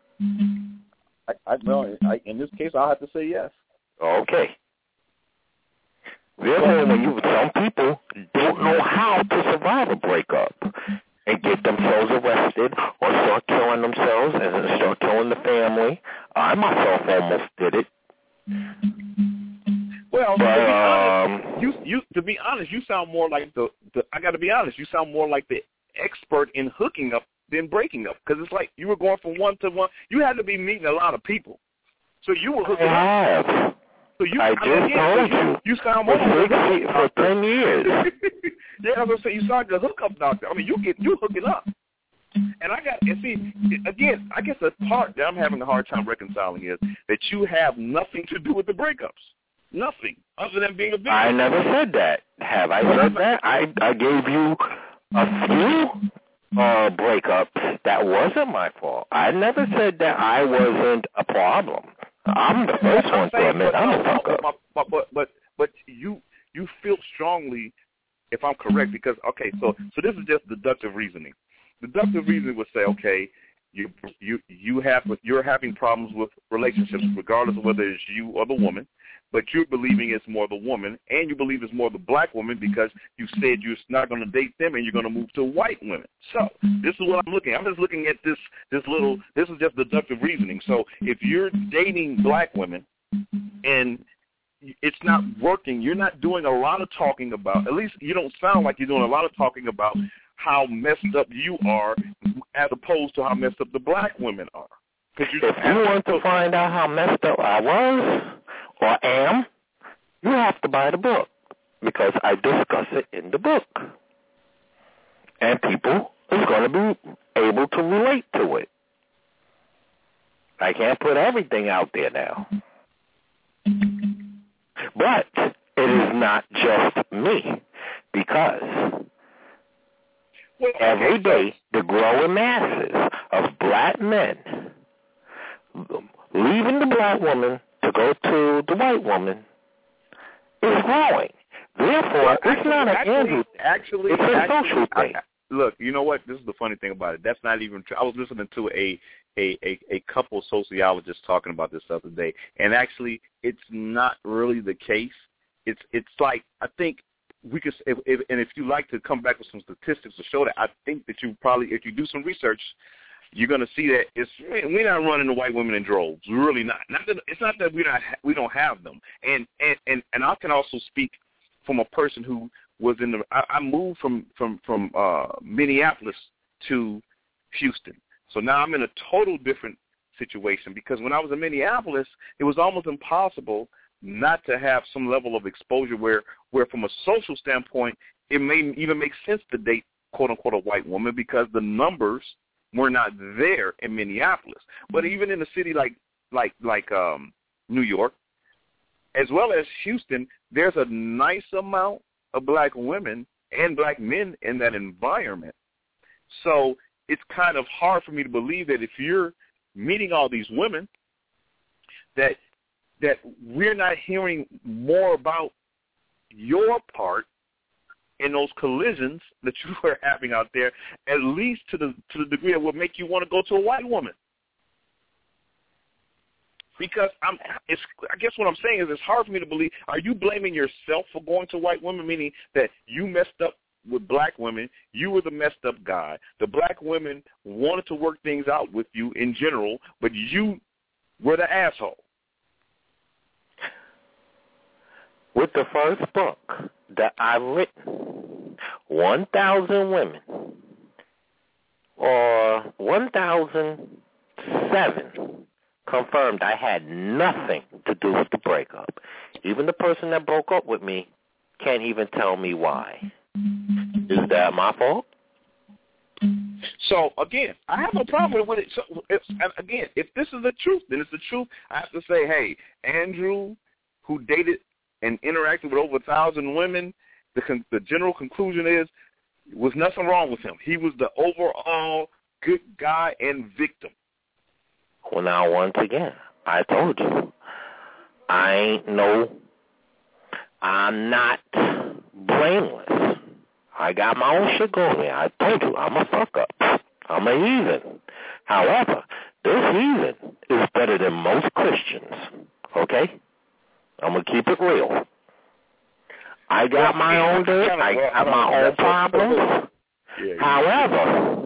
In this case, I'll have to say yes. Okay. Therefore, some people don't know how to survive a breakup and get themselves arrested or start killing themselves and start killing the family. I myself almost did it. Well, to be honest, you sound more like I got to be honest, you sound more like the expert in hooking up than breaking up, because it's like you were going from one to one. You had to be meeting a lot of people, so you were hooking up. So I just told you. You sound more like for 10 years. Yeah, I was gonna say you sound like a hookup doctor. I mean, you hooking up. And see, again, I guess the part that I'm having a hard time reconciling is that you have nothing to do with the breakups. Nothing, other than being a victim. I never said that. Have I said that? I gave you a few breakups that wasn't my fault. I never said that I wasn't a problem. I'm the first one to admit I'm a fuck-up. But you feel strongly, if I'm correct, because, okay, so this is just deductive reasoning. Deductive reasoning would say, okay, you're having problems with relationships, regardless of whether it's you or the woman, but you're believing it's more the woman, and you believe it's more the black woman because you said you're not going to date them and you're going to move to white women. So this is what I'm looking at. I'm just looking at this is just deductive reasoning. So if you're dating black women and it's not working, you're not doing a lot of talking about, at least you don't sound like you're doing a lot of talking about how messed up you are as opposed to how messed up the black women are. If you want to find out how messed up I was or am, you have to buy the book, because I discuss it in the book. And people is going to be able to relate to it. I can't put everything out there now. But it is not just me, because every day the growing masses of black men leaving the black woman to go to the white woman is growing. Therefore, it's not an Andrew. Actually, it's a social thing. Look, you know what? This is the funny thing about it. That's not even true. I was listening to a couple of sociologists talking about this the other day, and actually, it's not really the case. It's like, I think we could, if you like to come back with some statistics to show that, I think that you probably, if you do some research, you're going to see that we're not running the white women in droves. We're really not. It's not that we don't have them. And I can also speak from a person who was in the. I moved from Minneapolis to Houston, so now I'm in a total different situation, because when I was in Minneapolis, it was almost impossible not to have some level of exposure where from a social standpoint, it may even make sense to date, quote unquote, a white woman, because the numbers were not there in Minneapolis. But even in a city like New York, as well as Houston, there's a nice amount of black women and black men in that environment. So it's kind of hard for me to believe that if you're meeting all these women, that we're not hearing more about your part in those collisions that you are having out there, at least to the degree that would make you want to go to a white woman. Because I guess what I'm saying is, it's hard for me to believe. Are you blaming yourself for going to white women, meaning that you messed up with black women, you were the messed up guy, the black women wanted to work things out with you in general, but you were the asshole? With the first book that I've written, 1,000 women, or 1,007, confirmed I had nothing to do with the breakup. Even the person that broke up with me can't even tell me why. Is that my fault? So, again, I have no problem with it. So, if this is the truth, then it's the truth. I have to say, hey, Andrew, who dated and interacted with over 1,000 women, the general conclusion is, was nothing wrong with him. He was the overall good guy and victim. Well, now, once again, I told you, I'm not blameless. I got my own shit going there. I told you, I'm a fuck-up. I'm a heathen. However, this heathen is better than most Christians, okay? I'm going to keep it real. I got my own dirt. I got my own problems. However,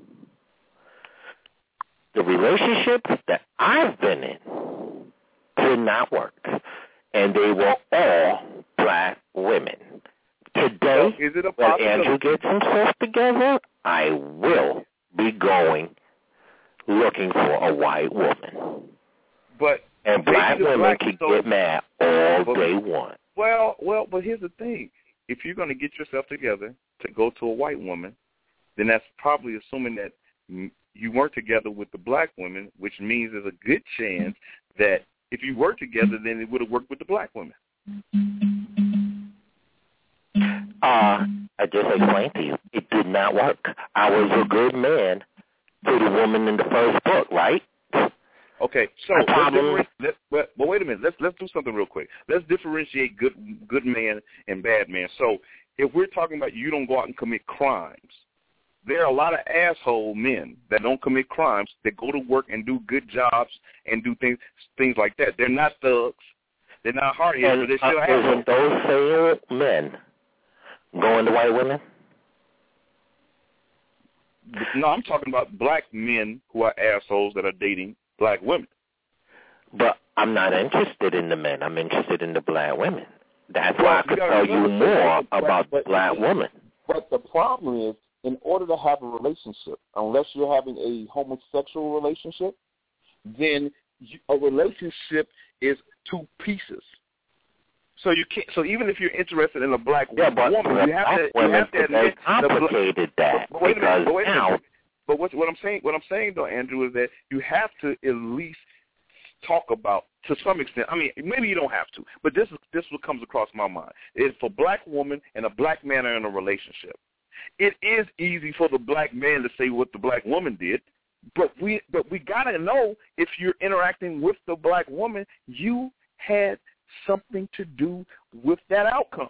the relationships that I've been in did not work. And they were all black women. Today, when Andrew gets himself together, I will be going looking for a white woman. And black women can get mad all they want. Well, but here's the thing. If you're going to get yourself together to go to a white woman, then that's probably assuming that you weren't together with the black women, which means there's a good chance that if you were together, then it would have worked with the black women. I just explained to you, it did not work. I was a good man to the woman in the first book, right? Okay, so but wait a minute. Let's do something real quick. Let's differentiate good man and bad man. So if we're talking about you don't go out and commit crimes, there are a lot of asshole men that don't commit crimes, that go to work and do good jobs and do things like that. They're not thugs. They're not hard-headed, but they're still assholes. Isn't those same men going to white women? No, I'm talking about black men who are assholes that are dating black women. But I'm not interested in the men. I'm interested in the black women. That's why I could tell you more about black women. But the problem is, in order to have a relationship, unless you're having a homosexual relationship, then a relationship is two pieces. So you can't. So even if you're interested in a black woman, you have to admit complicated that. But wait a minute. But what I'm saying though, Andrew, is that you have to at least talk about, to some extent. I mean, maybe you don't have to, but this is what comes across my mind. If a black woman and a black man are in a relationship, it is easy for the black man to say what the black woman did, but we gotta know, if you're interacting with the black woman, you had something to do with that outcome.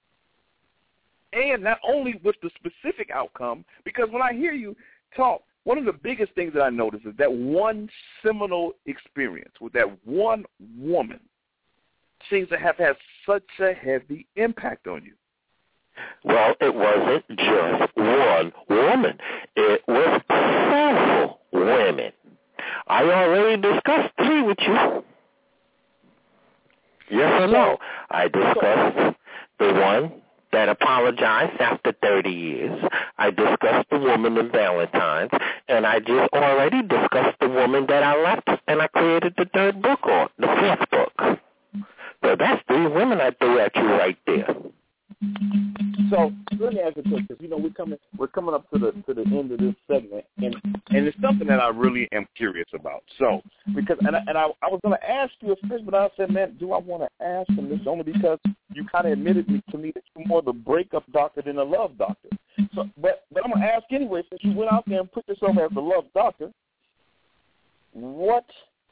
And not only with the specific outcome, because when I hear you talk, one of the biggest things that I notice is that one seminal experience with that one woman seems to have had such a heavy impact on you. Well, it wasn't just one woman. It was several women. I already discussed 3 with you. Yes or no? I discussed the one that apologized after 30 years. I discussed the woman in Valentine's, and I just already discussed the woman that I left, and I created the 3rd book on, the 4th book. So that's 3 women I threw at you right there. So let me ask you a question, because we're coming up to the end of this segment, and it's something that I really am curious about. So because I was going to ask you first, but I said, man, do I want to ask him this, only because you kind of admitted to me that you're more the breakup doctor than the love doctor. So, but I'm going to ask anyway, since you went out there and put yourself as the love doctor, what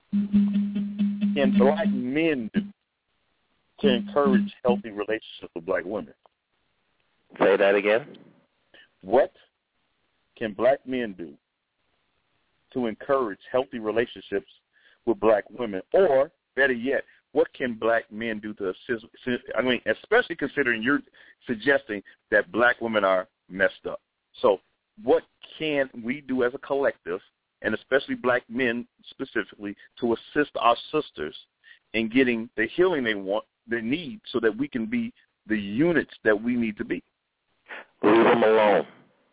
can black men do to encourage healthy relationships with black women? Say that again. What can black men do to encourage healthy relationships with black women? Or, better yet, what can black men do to assist? I mean, especially considering you're suggesting that black women are messed up. So what can we do as a collective, and especially black men specifically, to assist our sisters in getting the healing they need, so that we can be the units that we need to be? Leave them alone.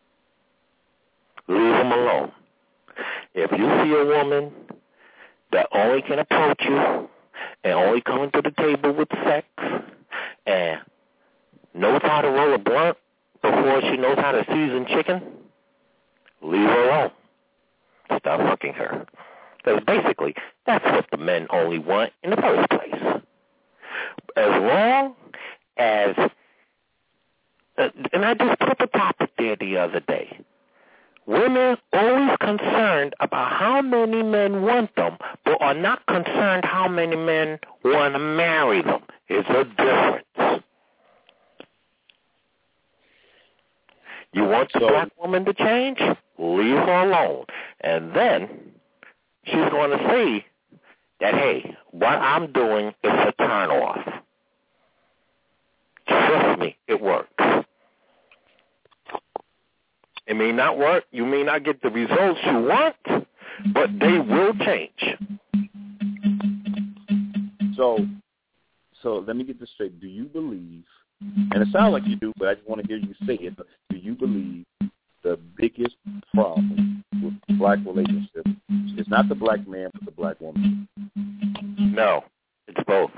Leave them alone. If you see a woman that only can approach you and only coming to the table with sex and knows how to roll a blunt before she knows how to season chicken, leave her alone. Stop fucking her. Because basically, that's what the men only want in the first place. As long as, and I just put up a topic there the other day, women always concerned about how many men want them, but are not concerned how many men want to marry them. It's a difference. You want the black woman to change? Leave her alone. And then she's going to see that, hey, what I'm doing is a turn off. Trust me, it works. It may not work. You may not get the results you want, but they will change. So let me get this straight. Do you believe, and it sounds like you do, but I just want to hear you say it, do you believe the biggest problem with black relationships is not the black man, but the black woman? No, it's both.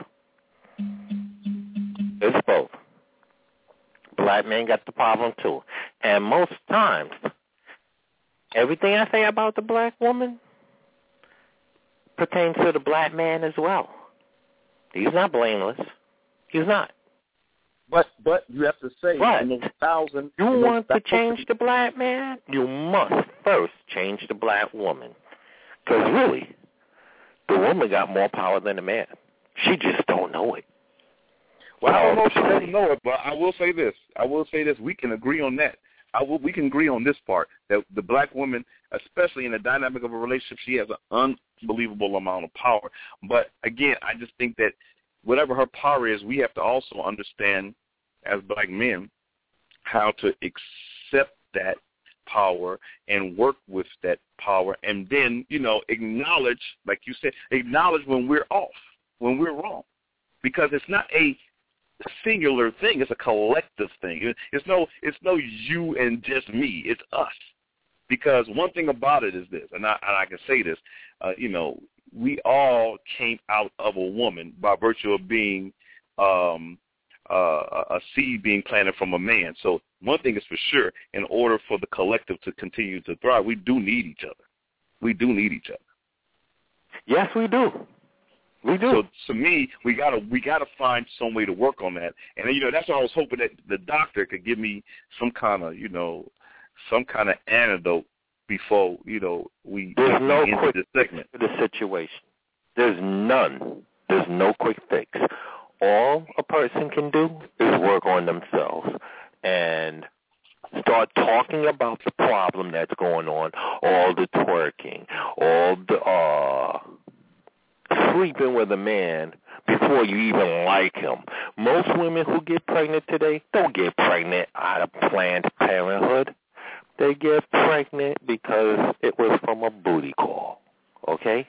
It's both. Black men got the problem too. And most times, everything I say about the black woman pertains to the black man as well. He's not blameless. He's not. But you have to say, but in those 1,000... You want to change the black man? You must first change the black woman. Because really, the woman got more power than the man. She just don't know it. Well, I don't know if she doesn't know it, but I will say this. We can agree on that. We can agree on this part, that the black woman, especially in the dynamic of a relationship, she has an unbelievable amount of power. But, again, I just think that whatever her power is, we have to also understand, as black men, how to accept that power and work with that power, and then, acknowledge, like you said, acknowledge when we're off, when we're wrong. Because it's not a singular thing. It's a collective thing. It's no you and just me. It's us. Because one thing about it is this, and I can say this, we all came out of a woman by virtue of being a seed being planted from a man. So one thing is for sure, in order for the collective to continue to thrive, we do need each other. We do need each other. Yes, we do. We do. So to me, we gotta find some way to work on that. And that's why I was hoping that the doctor could give me some kind of antidote before we There's no into quick this segment. fix for the situation. There's none. There's no quick fix. All a person can do is work on themselves and start talking about the problem that's going on, all the twerking, all the sleeping with a man before you even like him. Most women who get pregnant today don't get pregnant out of Planned Parenthood. They get pregnant because it was from a booty call, okay?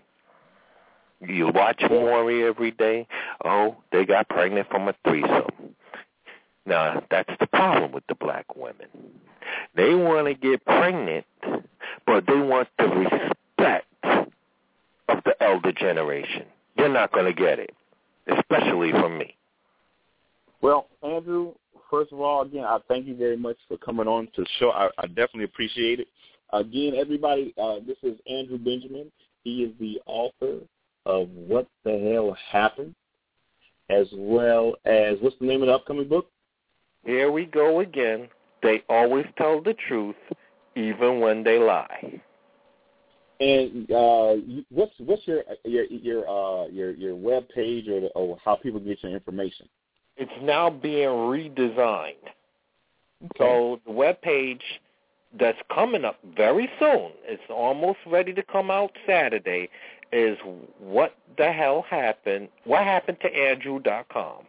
You watch Maury every day. Oh, they got pregnant from a threesome. Now, that's the problem with the black women. They want to get pregnant, but they want the respect of the elder generation. You're not going to get it, especially from me. Well, Andrew, first of all, again, I thank you very much for coming on to the show. I definitely appreciate it. Again, everybody, this is Andrew Benjamin. He is the author of What the Hell Happened, as well as, what's the name of the upcoming book? Here we go again. They always tell the truth, even when they lie. And what's your web page or how people get your information? It's now being redesigned. Okay. So the web page that's coming up very soon, it's almost ready to come out Saturday, is What the Hell Happened, What Happened to Andrew.com.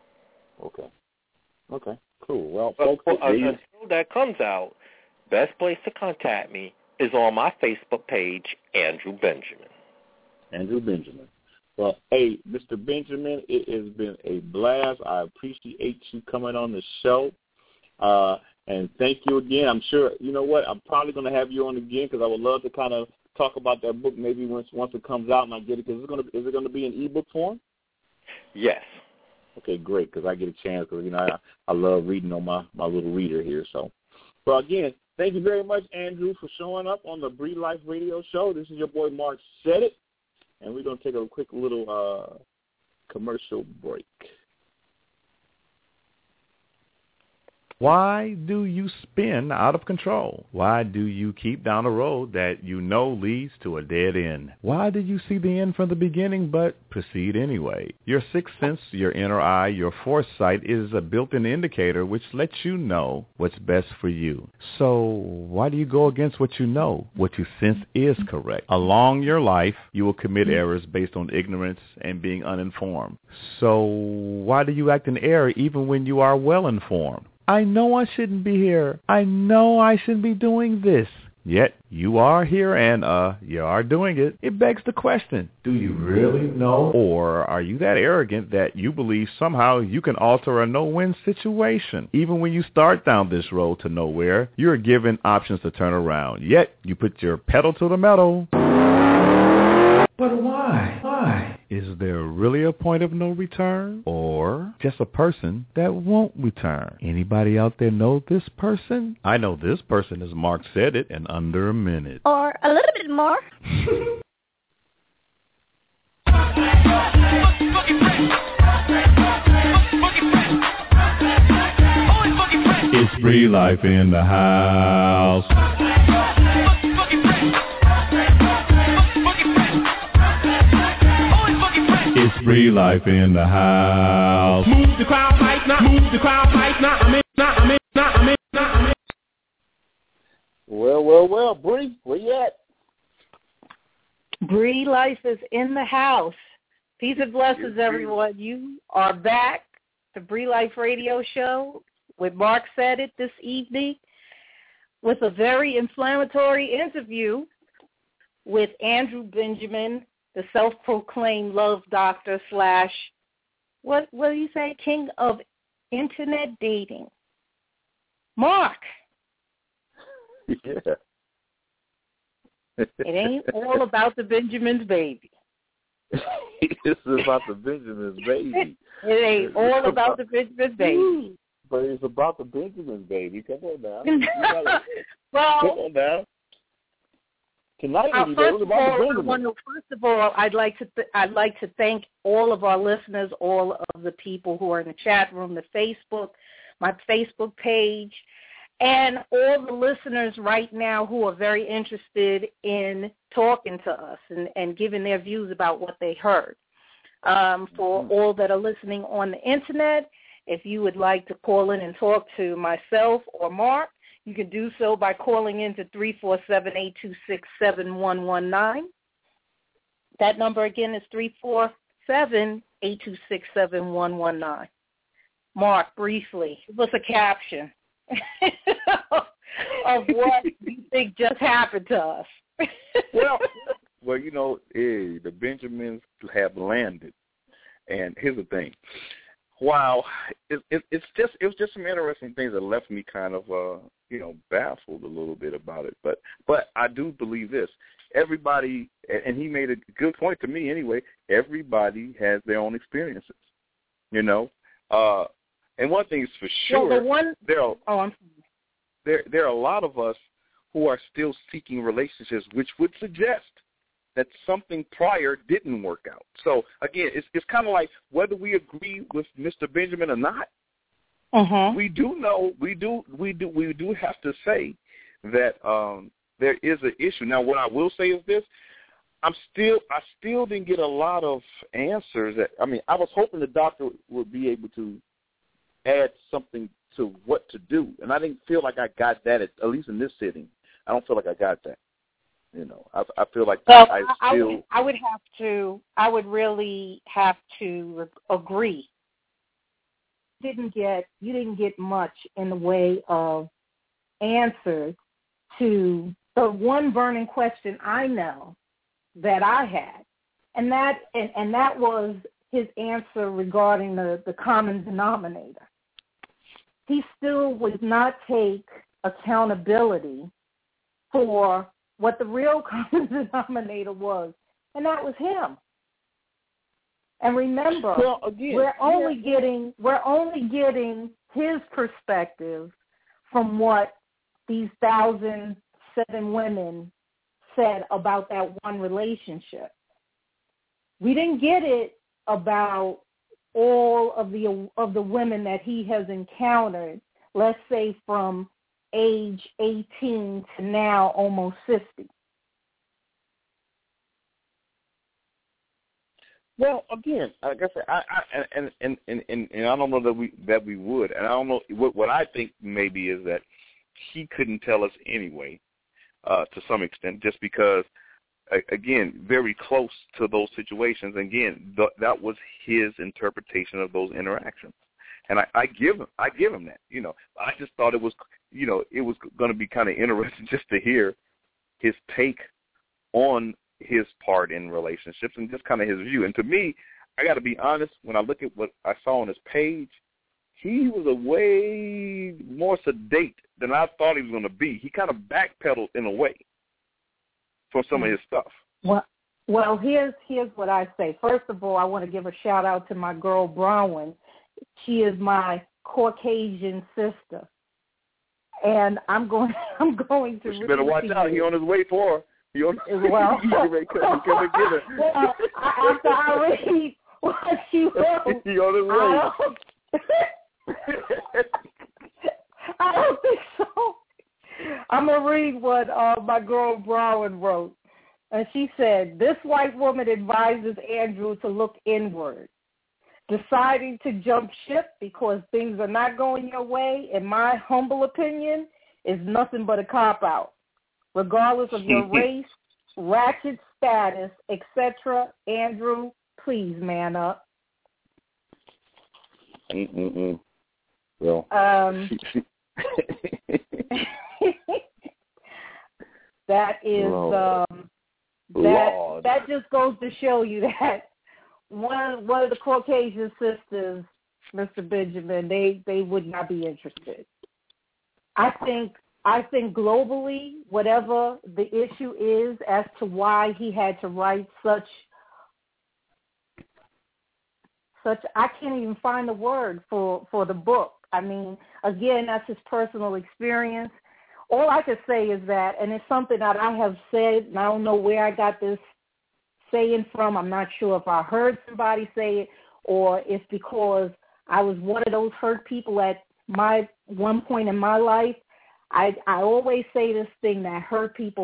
Okay, cool. Well, folks, until that comes out, best place to contact me is on my Facebook page, Andrew Benjamin. Andrew Benjamin. Well, hey, Mr. Benjamin, it has been a blast. I appreciate you coming on the show. And thank you again. I'm sure, you know what, I'm probably going to have you on again because I would love to kind of talk about that book maybe once it comes out and I get it. Because is it going to be in ebook form? Yes. Okay, great, because I get a chance because, I love reading on my little reader here. So, well, again, thank you very much, Andrew, for showing up on the Bree Life Radio Show. This is your boy, Mark Said It, and we're going to take a quick little commercial break. Why do you spin out of control? Why do you keep down a road that you know leads to a dead end? Why do you see the end from the beginning but proceed anyway? Your sixth sense, your inner eye, your foresight is a built-in indicator which lets you know what's best for you. So why do you go against what you know, what you sense is correct? Along your life, you will commit errors based on ignorance and being uninformed. So why do you act in error even when you are well informed? I know I shouldn't be here. I know I shouldn't be doing this. Yet you are here and you are doing it. It begs the question, do you really know? Or are you that arrogant that you believe somehow you can alter a no-win situation? Even when you start down this road to nowhere, you're given options to turn around. Yet you put your pedal to the metal. But why? Why? Is there really a point of no return? Or just a person that won't return? Anybody out there know this person? I know this person, as Mark said it, in under a minute. Or a little bit more. It's Bree Life in the house. It's Bree Life in the house. Move the crowd right now. Move the crowd right now. I'm in. Well, Bree, where you at? Bree Life is in the house. Peace and blessings, everyone. You are back to Bree Life Radio Show with Mark Said It this evening with a very inflammatory interview with Andrew Benjamin, the self-proclaimed love doctor / what do you say, king of internet dating. Mark. Yeah. It ain't all about the Benjamin's baby. It's about the Benjamin's baby. It ain't all about the Benjamin's baby. But it's about the Benjamin's baby. Come on now. Well, come on now. Tonight first of all, I'd like to thank all of our listeners, all of the people who are in the chat room, my Facebook page, and all the listeners right now who are very interested in talking to us and giving their views about what they heard. For all that are listening on the Internet, if you would like to call in and talk to myself or Mark, you can do so by calling in to 347-826-7119. That number again is 347-826-7119. Mark, briefly, give us a caption of what you think just happened to us. Well, you know, the Benjamins have landed, and here's the thing. Wow, it was just some interesting things that left me kind of baffled a little bit about it. But I do believe this. Everybody, and he made a good point to me anyway, everybody has their own experiences, you know. And one thing is for sure, there are a lot of us who are still seeking relationships, which would suggest that something prior didn't work out. So again, it's kind of like whether we agree with Mr. Benjamin or not. We do know we do have to say that there is an issue. Now, what I will say is this: I still didn't get a lot of answers. I was hoping the doctor would be able to add something to what to do, and I didn't feel like I got that at least in this sitting. I don't feel like I got that. You know, I feel like I would really have to agree. You didn't get much in the way of answers to the one burning question I know that I had, and that was his answer regarding the common denominator. He still would not take accountability for what the real common denominator was, and that was him. And remember, we're only getting his perspective from what these 1,007 women said about that one relationship. We didn't get it about all of the women that he has encountered, let's say from age 18 to now almost 50. Well, again, like I said, I don't know that we would, and I don't know what I think maybe is that he couldn't tell us anyway, to some extent, just because, again, very close to those situations. Again, that was his interpretation of those interactions, and I give him that. You know, I just thought it was going to be kind of interesting just to hear his take on his part in relationships and just kind of his view. And to me, I got to be honest, when I look at what I saw on his page, he was a way more sedate than I thought he was going to be. He kind of backpedaled in a way for some of his stuff. Well, here's what I say. First of all, I want to give a shout out to my girl Bronwyn. She is my Caucasian sister, and I'm going to. You better watch out. He on his way for her. Well, come and get her. Well, after I read what she wrote, he on his way. I don't think so. I'm going to read what my girl Brown wrote. And she said, this white woman advises Andrew to look inward. Deciding to jump ship because things are not going your way, in my humble opinion, is nothing but a cop-out. Regardless of your race, ratchet status, etc., Andrew, please man up. Well, that is that just goes to show you that one of the Caucasian sisters Mr. Benjamin, they would not be interested. I think globally, whatever the issue is as to why he had to write such I can't even find the word for the book. I mean, again, that's his personal experience. All I could say is that, and it's something that I have said, and I don't know where I got this saying from. I'm not sure if I heard somebody say it or it's because I was one of those hurt people at one point in my life. I always say this thing that hurt people.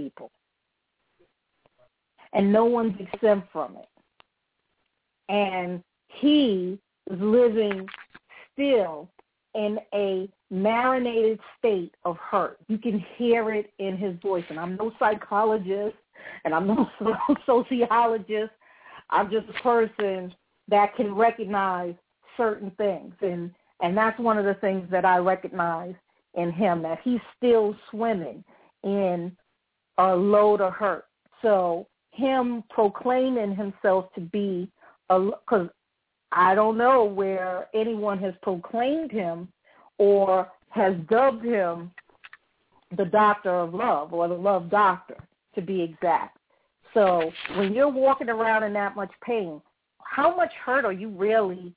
And no one's exempt from it. And he is living still in a marinated state of hurt. You can hear it in his voice. And I'm no psychologist and I'm no sociologist. I'm just a person that can recognize certain things. And that's one of the things that I recognize in him, that he's still swimming in a load of hurt. So him proclaiming himself to be, because I don't know where anyone has proclaimed him or has dubbed him the doctor of love or the love doctor, to be exact. So when you're walking around in that much pain, how much hurt are you really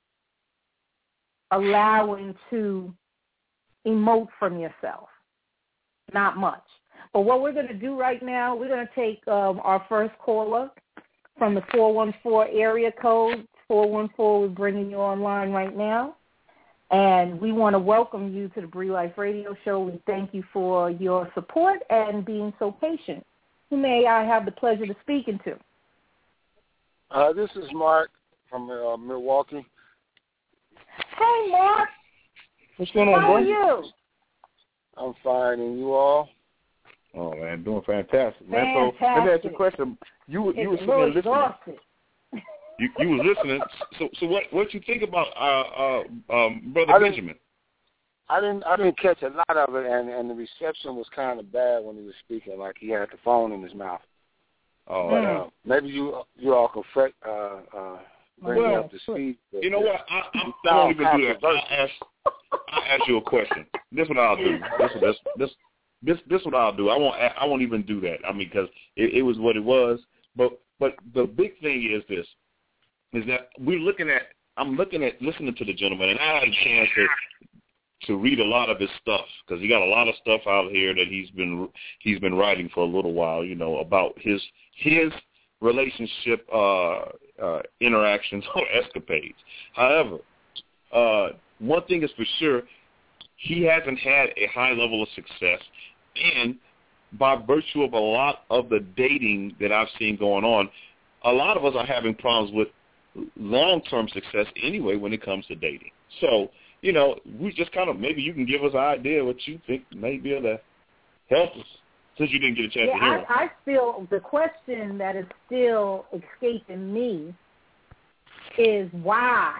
allowing to emote from yourself? Not much. But what we're going to do right now, we're going to take our first caller from the 414 area code. 414, we're bringing you online right now. And we want to welcome you to the Bree Life Radio Show. We thank you for your support and being so patient. Who may I have the pleasure of speaking to? This is Mark from Milwaukee. Hey, Mark. What's going on, How are you? I'm fine, and you all? Oh, man, doing fantastic. Man, so let me ask you a question. You were sitting there listening. You was listening. So what you think about Brother Benjamin? I didn't catch a lot of it, and the reception was kind of bad when he was speaking, like he had the phone in his mouth. Oh, but maybe you all can bring me up to speed. You know what? I won't even do that. I'll ask you a question. This is what I'll do. This is what I'll do. I won't even do that. I mean, because it was what it was. But the big thing is this. Is that I'm listening to the gentleman, and I had a chance to read a lot of his stuff, because he got a lot of stuff out here that he's been writing for a little while, about his relationship interactions or escapades. However, one thing is for sure, he hasn't had a high level of success, and by virtue of a lot of the dating that I've seen going on, a lot of us are having problems with long-term success anyway when it comes to dating. So, we just kind of, maybe you can give us an idea what you think may be able to help us, since you didn't get a chance to hear it. I feel the question that is still escaping me is why?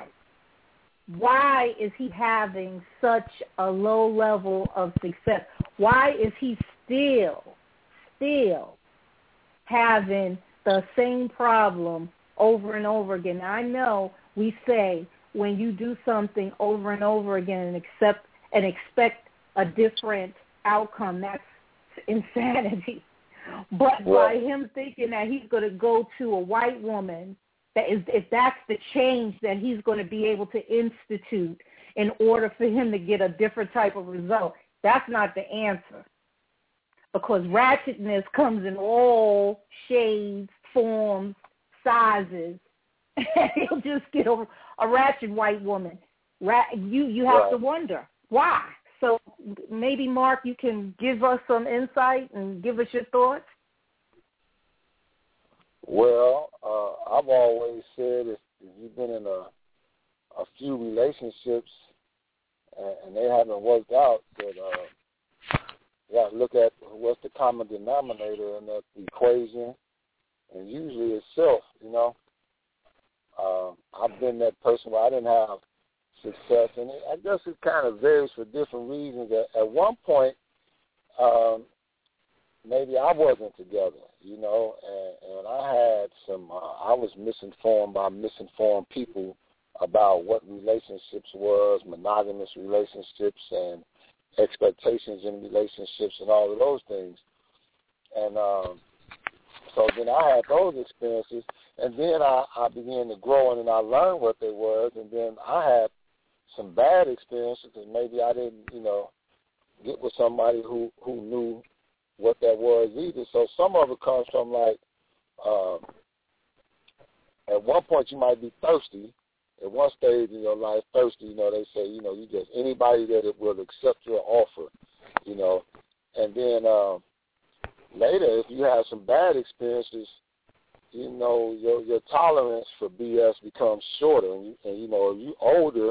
Why is he having such a low level of success? Why is he still having the same problem over and over again? I know we say when you do something over and over again and expect a different outcome, that's insanity. But by him thinking that he's going to go to a white woman, if that's the change that he's going to be able to institute in order for him to get a different type of result, that's not the answer. Because ratchetness comes in all shades, forms, sizes. He'll just get a ratchet white woman. You have to wonder why. So maybe, Mark, you can give us some insight and give us your thoughts. Well, I've always said if you've been in a few relationships and they haven't worked out, that you got to look at what's the common denominator in that equation, and usually it's self, I've been that person where I didn't have success, and I guess it kind of varies for different reasons. At one point, maybe I wasn't together, and I had some, I was misinformed by misinformed people about what relationships was, monogamous relationships and expectations in relationships and all of those things. And so then I had those experiences, and then I began to grow and I learned what they was, and then I had some bad experiences because maybe I didn't, get with somebody who knew what that was either. So some of it comes from like, at one point you might be thirsty. At one stage in your life, thirsty, they say, you just anybody that it will accept your offer, and then later, if you have some bad experiences, your tolerance for BS becomes shorter, and if you older,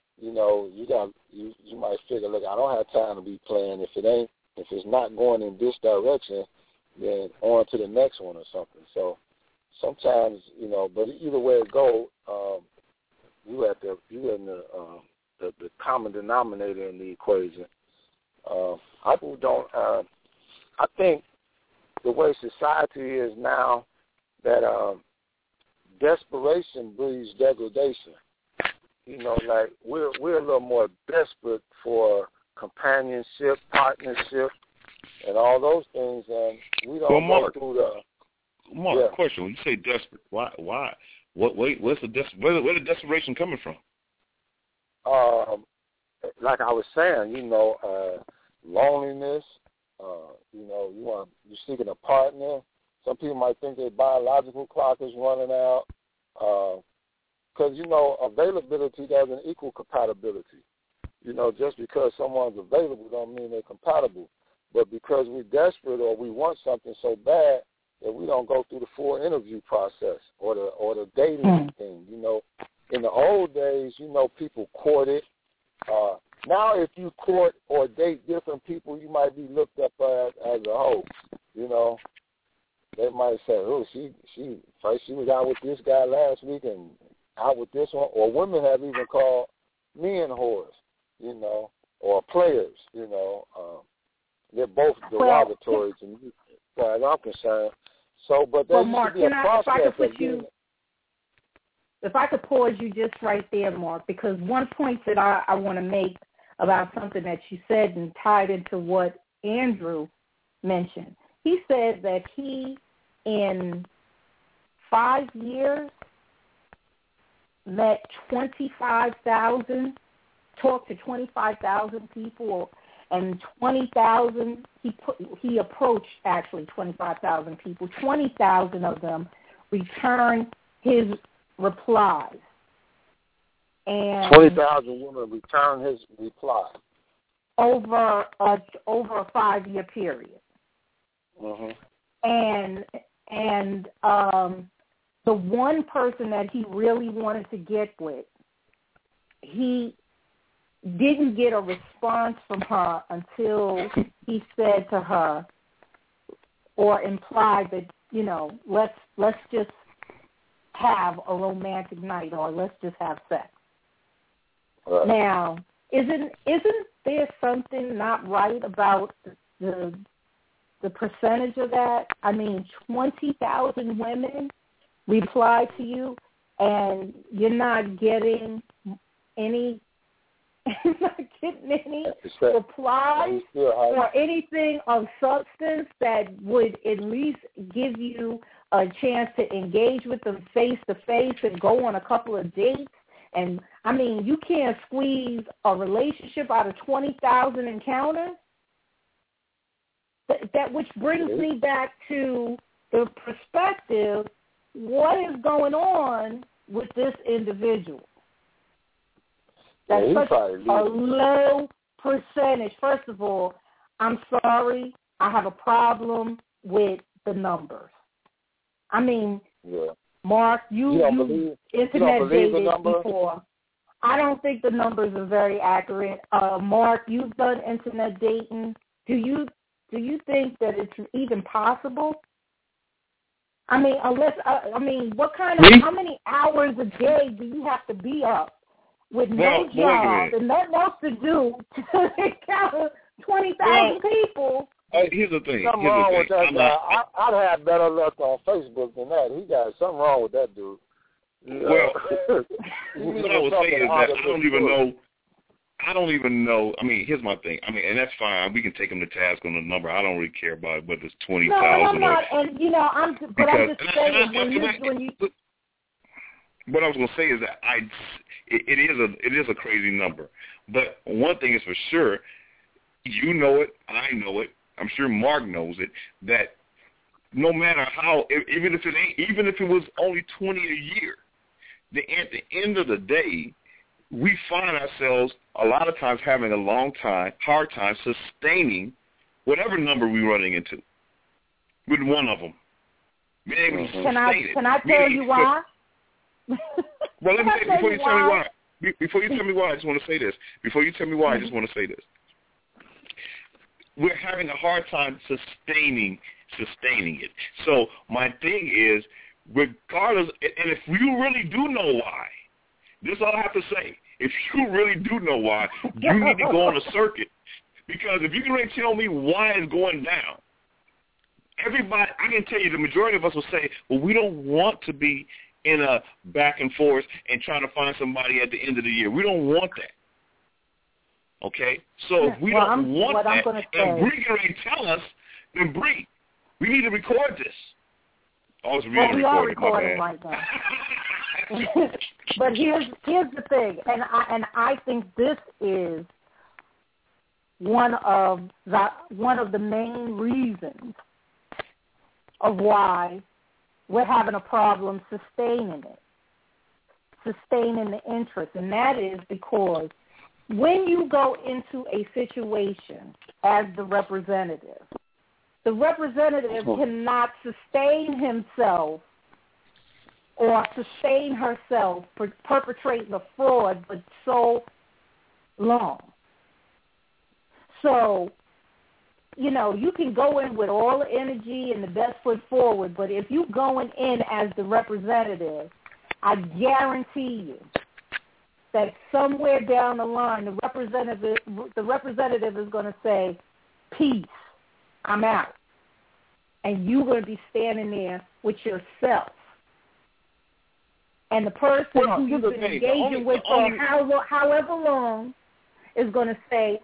you might figure, look, I don't have time to be playing. If it's not going in this direction, then on to the next one or something. So sometimes, but either way it goes, you in the common denominator in the equation. I think the way society is now, that desperation breeds degradation. Like we're a little more desperate for companionship, partnership, and all those things, and we don't go through the. Mark, question: when you say desperate, why? Where's the desperation coming from? Like I was saying, loneliness. You're seeking a partner. Some people might think their biological clock is running out. Because, availability doesn't equal compatibility. Just because someone's available don't mean they're compatible. But because we're desperate or we want something so bad that we don't go through the full interview process or the dating thing. In the old days, people courted. Now, if you court or date different people, you might be looked up as a hoe. They might say, "Oh, she was out with this guy last week and out with this one." Or women have even called men whores, or players. They're both derogatory to me, as far as I'm concerned. So, but there Mark, should be a process. If I could pause you just right there, Mark, because one point that I want to make about something that you said and tied into what Andrew mentioned. He said that he, in 5 years, met 25,000, talked to 25,000 people, and 20,000, he approached actually 25,000 people. 20,000 of them returned his replies. And 20,000 women returned his reply over a 5-year period. And the one person that he really wanted to get with, he didn't get a response from her until he said to her or implied that, let's just have a romantic night or let's just have sex. Now, isn't there something not right about the percentage of that? I mean, 20,000 women reply to you, and you're not getting any replies or anything of substance that would at least give you a chance to engage with them face to face and go on a couple of dates. And I mean, you can't squeeze a relationship out of 20,000 encounters. That which brings me back to the perspective: what is going on with this individual? That's such a low percentage. First of all, I'm sorry, I have a problem with the numbers. I mean, Mark, you internet dated before. I don't think the numbers are very accurate. Mark, you've done internet dating. Do you think that it's even possible? I mean, what kind of how many hours a day do you have to be up with no job and nothing else to do to encounter 20,000 people? Here's the thing. Something wrong with that guy. I'd have better luck on Facebook than that. He got something wrong with that dude. Well, what I would say is that I don't even know. I mean, here's my thing. I mean, and that's fine. We can take them to task on the number. I don't really care about whether it's 20,000. No, I'm not. And I'm just saying what I was going to say is that it is a crazy number. But one thing is for sure, you know it, I know it, I'm sure Mark knows it, that no matter how, even if it was only 20 a year, at the end of the day, we find ourselves a lot of times having a hard time sustaining whatever number we're running into with one of them. Being able to sustain it. Can I tell you why? Well, let me say, before you tell me why, I just want to say this. We're having a hard time sustaining it. So my thing is, regardless, and if you really do know why, this is all I have to say. If you really do know why, you need to go on a circuit. Because if you can really tell me why it's going down, everybody, I can tell you the majority of us will say, well, we don't want to be in a back and forth and trying to find somebody at the end of the year. We don't want that. Okay? So if we don't want that, and Bree can already tell us, then Bree, we need to record this. Oh, it's really we are recording right now. But here's the thing, and I think this is one of the main reasons of why we're having a problem sustaining the interest, and that is because when you go into a situation as the representative cannot sustain himself or sustain herself for perpetrating a fraud for so long. So, you can go in with all the energy and the best foot forward, but if you're going in as the representative, I guarantee you that somewhere down the line, the representative is going to say, peace, I'm out. And you're going to be standing there with yourself. And the person who you've been engaging with for however long is going to say,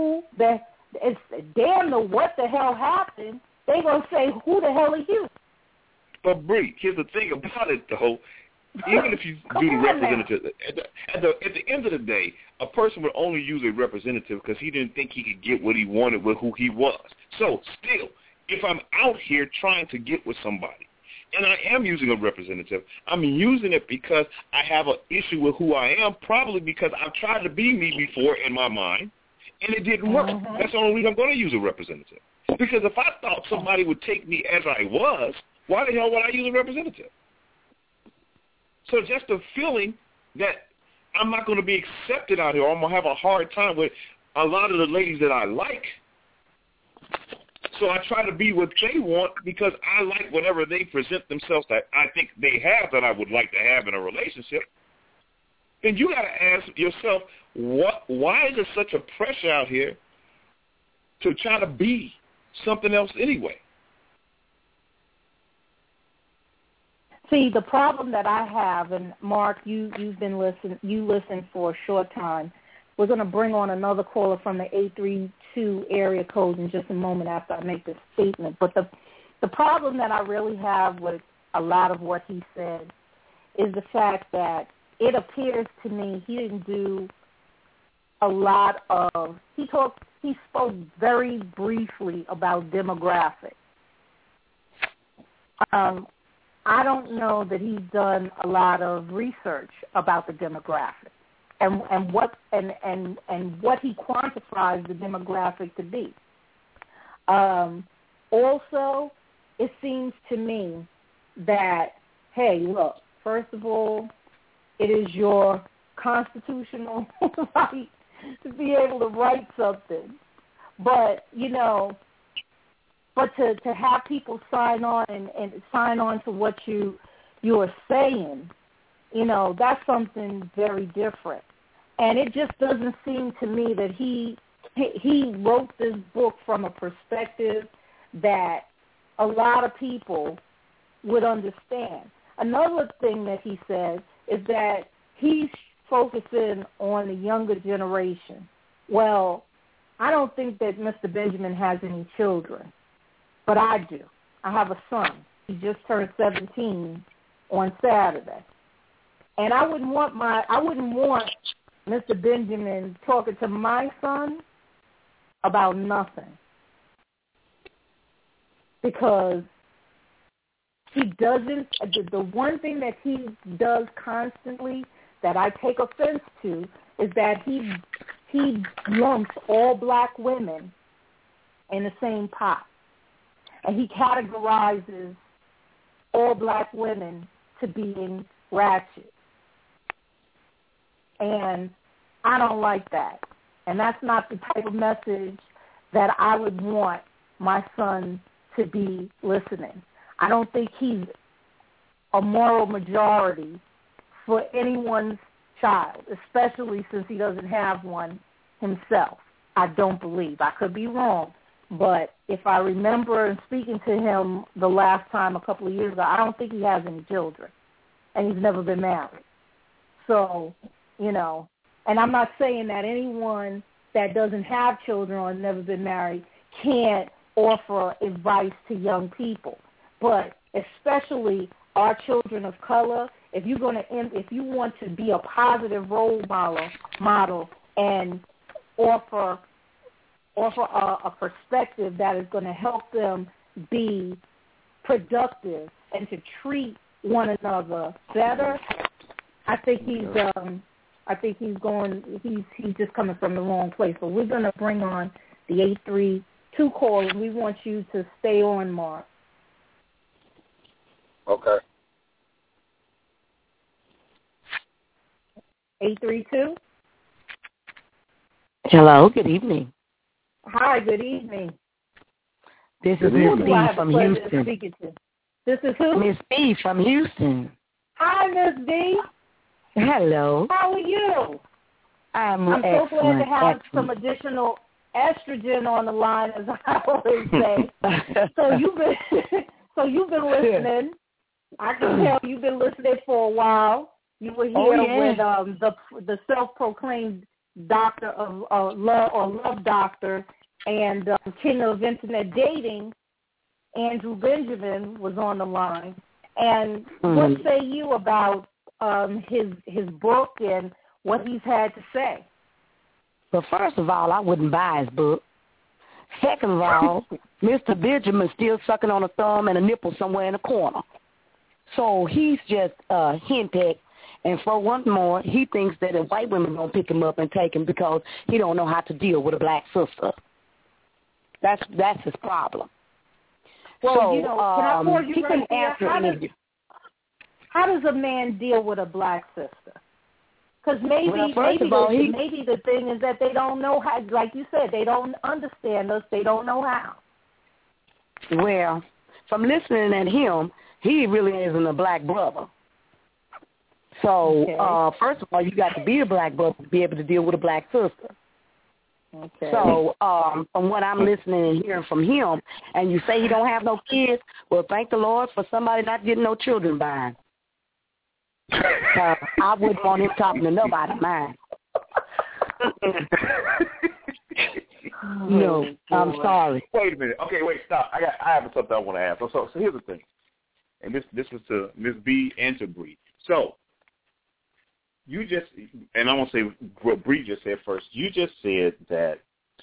damn know what the hell happened. They're going to say, who the hell are you? But, Bree, here's the thing about it, though. Even if you do the representative, at the end of the day, a person would only use a representative because he didn't think he could get what he wanted with who he was. So, still, if I'm out here trying to get with somebody, and I am using a representative, I'm using it because I have an issue with who I am, probably because I've tried to be me before in my mind, and it didn't work. That's the only reason I'm going to use a representative. Because if I thought somebody would take me as I was, why the hell would I use a representative? So just the feeling that I'm not going to be accepted out here, or I'm going to have a hard time with a lot of the ladies that I like. So I try to be what they want because I like whatever they present themselves that I think they have that I would like to have in a relationship. Then you got to ask yourself, why is there such a pressure out here to try to be something else anyway? See, the problem that I have, and Mark, you've been listened for a short time. We're going to bring on another caller from the 832 area code in just a moment after I make this statement. But the problem that I really have with a lot of what he said is the fact that it appears to me he didn't do a lot of, he spoke very briefly about demographics. I don't know that he's done a lot of research about the demographic and what he quantifies the demographic to be. Also, it seems to me that, hey, look, first of all, it is your constitutional right to be able to write something. But, but to have people sign on and sign on to what you are saying, that's something very different. And it just doesn't seem to me that he wrote this book from a perspective that a lot of people would understand. another thing that he said is that he's focusing on the younger generation. Well, I don't think that Mr. Benjamin has any children, but I do. I have a son. He just turned 17 on Saturday. And I wouldn't want Mr. Benjamin talking to my son about nothing. Because he doesn't, the one thing that he does constantly that I take offense to is that he lumps all black women in the same pot. And he categorizes all black women to being ratchet. And I don't like that. And that's not the type of message that I would want my son to be listening. I don't think he's a moral majority for anyone's child, especially since he doesn't have one himself. I don't believe. I could be wrong. But if I remember speaking to him the last time a couple of years ago, I don't think he has any children. And he's never been married. So, you know, and I'm not saying that anyone that doesn't have children or has never been married can't offer advice to young people. But especially our children of color, if you want to be a positive role model and offer a perspective that is going to help them be productive and to treat one another better, I think he's just coming from the wrong place. So we're going to bring on the 832 call, and we want you to stay on, Mark. Okay. 832. Hello. Good evening. Hi. Good evening. This is Miss B from Houston. This is who? Miss B from Houston. Hi, Miss B. Hello. How are you? I'm so glad to have excellent. some additional estrogen on the line, as I always say. So you've been listening. I can tell you've been listening for a while. You were here with the self-proclaimed doctor of love doctor and king of internet dating, Andrew Benjamin, was on the line. And what say you about his book and what he's had to say? Well, first of all, I wouldn't buy his book. Second of all, Mr. Benjamin's still sucking on a thumb and a nipple somewhere in the corner. So he's just henpecked. And for one more, he thinks that the white women going to pick him up and take him because he don't know how to deal with a black sister. That's his problem. Well, so, can I pause you he right couldn't answer any of you. How does a man deal with a black sister? Because maybe the thing is that they don't know how, like you said, they don't understand us. They don't know how. Well, from listening at him, he really isn't a black brother. So, first of all, you got to be a black brother to be able to deal with a black sister. Okay. So, from what I'm listening and hearing from him, and you say he don't have no kids, well, thank the Lord for somebody not getting no children by him. I wouldn't want him talking to nobody, man. No, I'm sorry. Wait a minute. Okay, wait, stop. I have something I want to ask. So here's the thing, and this is to Ms. B and to Bree. So you just, and I want to say what Bree just said first. You just said that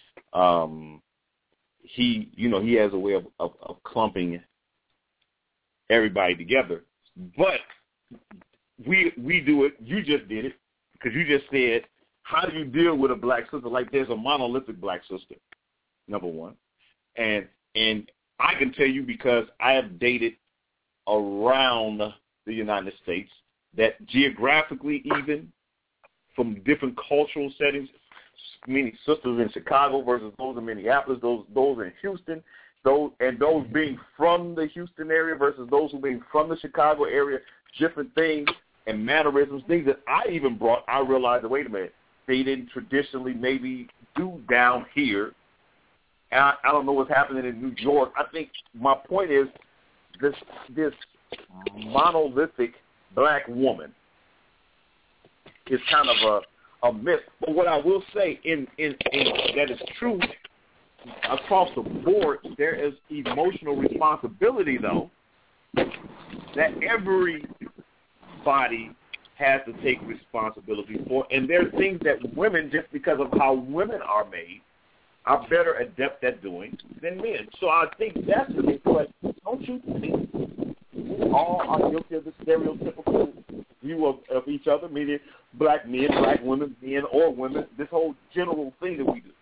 he has a way of clumping everybody together, but we do it. You just did it because you just said, how do you deal with a black sister? Like there's a monolithic black sister, number one. And I can tell you because I have dated around the United States that geographically even from different cultural settings, meaning sisters in Chicago versus those in Minneapolis, those in Houston, those being from the Houston area versus those who being from the Chicago area, different things and mannerisms, things that I even brought, I realized that, wait a minute, they didn't traditionally maybe do down here. And I don't know what's happening in New York. I think my point is this monolithic black woman is kind of a myth. But what I will say in that is true across the board, there is emotional responsibility, though, that everybody has to take responsibility for. And there are things that women, just because of how women are made, are better adept at doing than men. So I think that's the big question. Don't you think we all are guilty of the stereotypical view of each other, meaning black men, black women, men or women, this whole general thing that we do?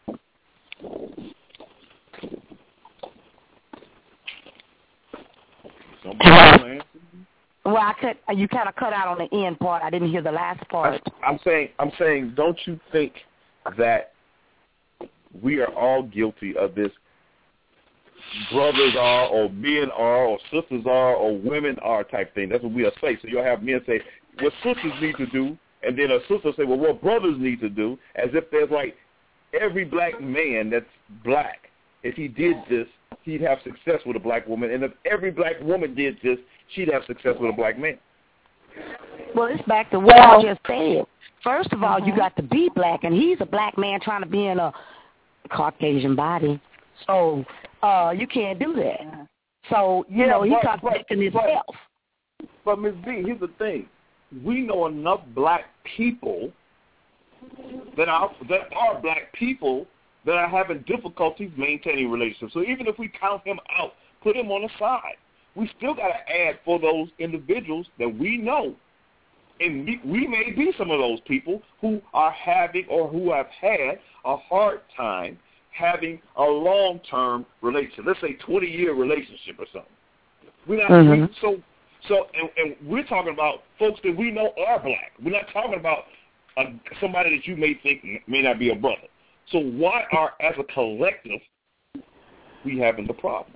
Well, you kind of cut out on the end part. I didn't hear the last part. I'm saying, don't you think that we are all guilty of this? Brothers are, or men are, or sisters are, or women are type thing. That's what we'll say. So you'll have men say, what sisters need to do, and then a sister say, well, what brothers need to do, as if there's like every black man that's black, if he did this, he'd have success with a black woman, and if every black woman did this, she'd have success with a black man. Well, it's back to what I just said. First of all, you got to be black, and he's a black man trying to be in a Caucasian body. So you can't do that. So, you know, he's contradicting himself. But, Ms. B, here's the thing. We know enough black people that are black people that are having difficulties maintaining relationships. So even if we count him out, put him on the side, we still got to add for those individuals that we know. And we may be some of those people who are having or who have had a hard time having a long-term relationship. Let's say 20-year relationship or something. We're not and we're talking about folks that we know are black. We're not talking about somebody that you may think may not be a brother. So why are, as a collective, we having the problem?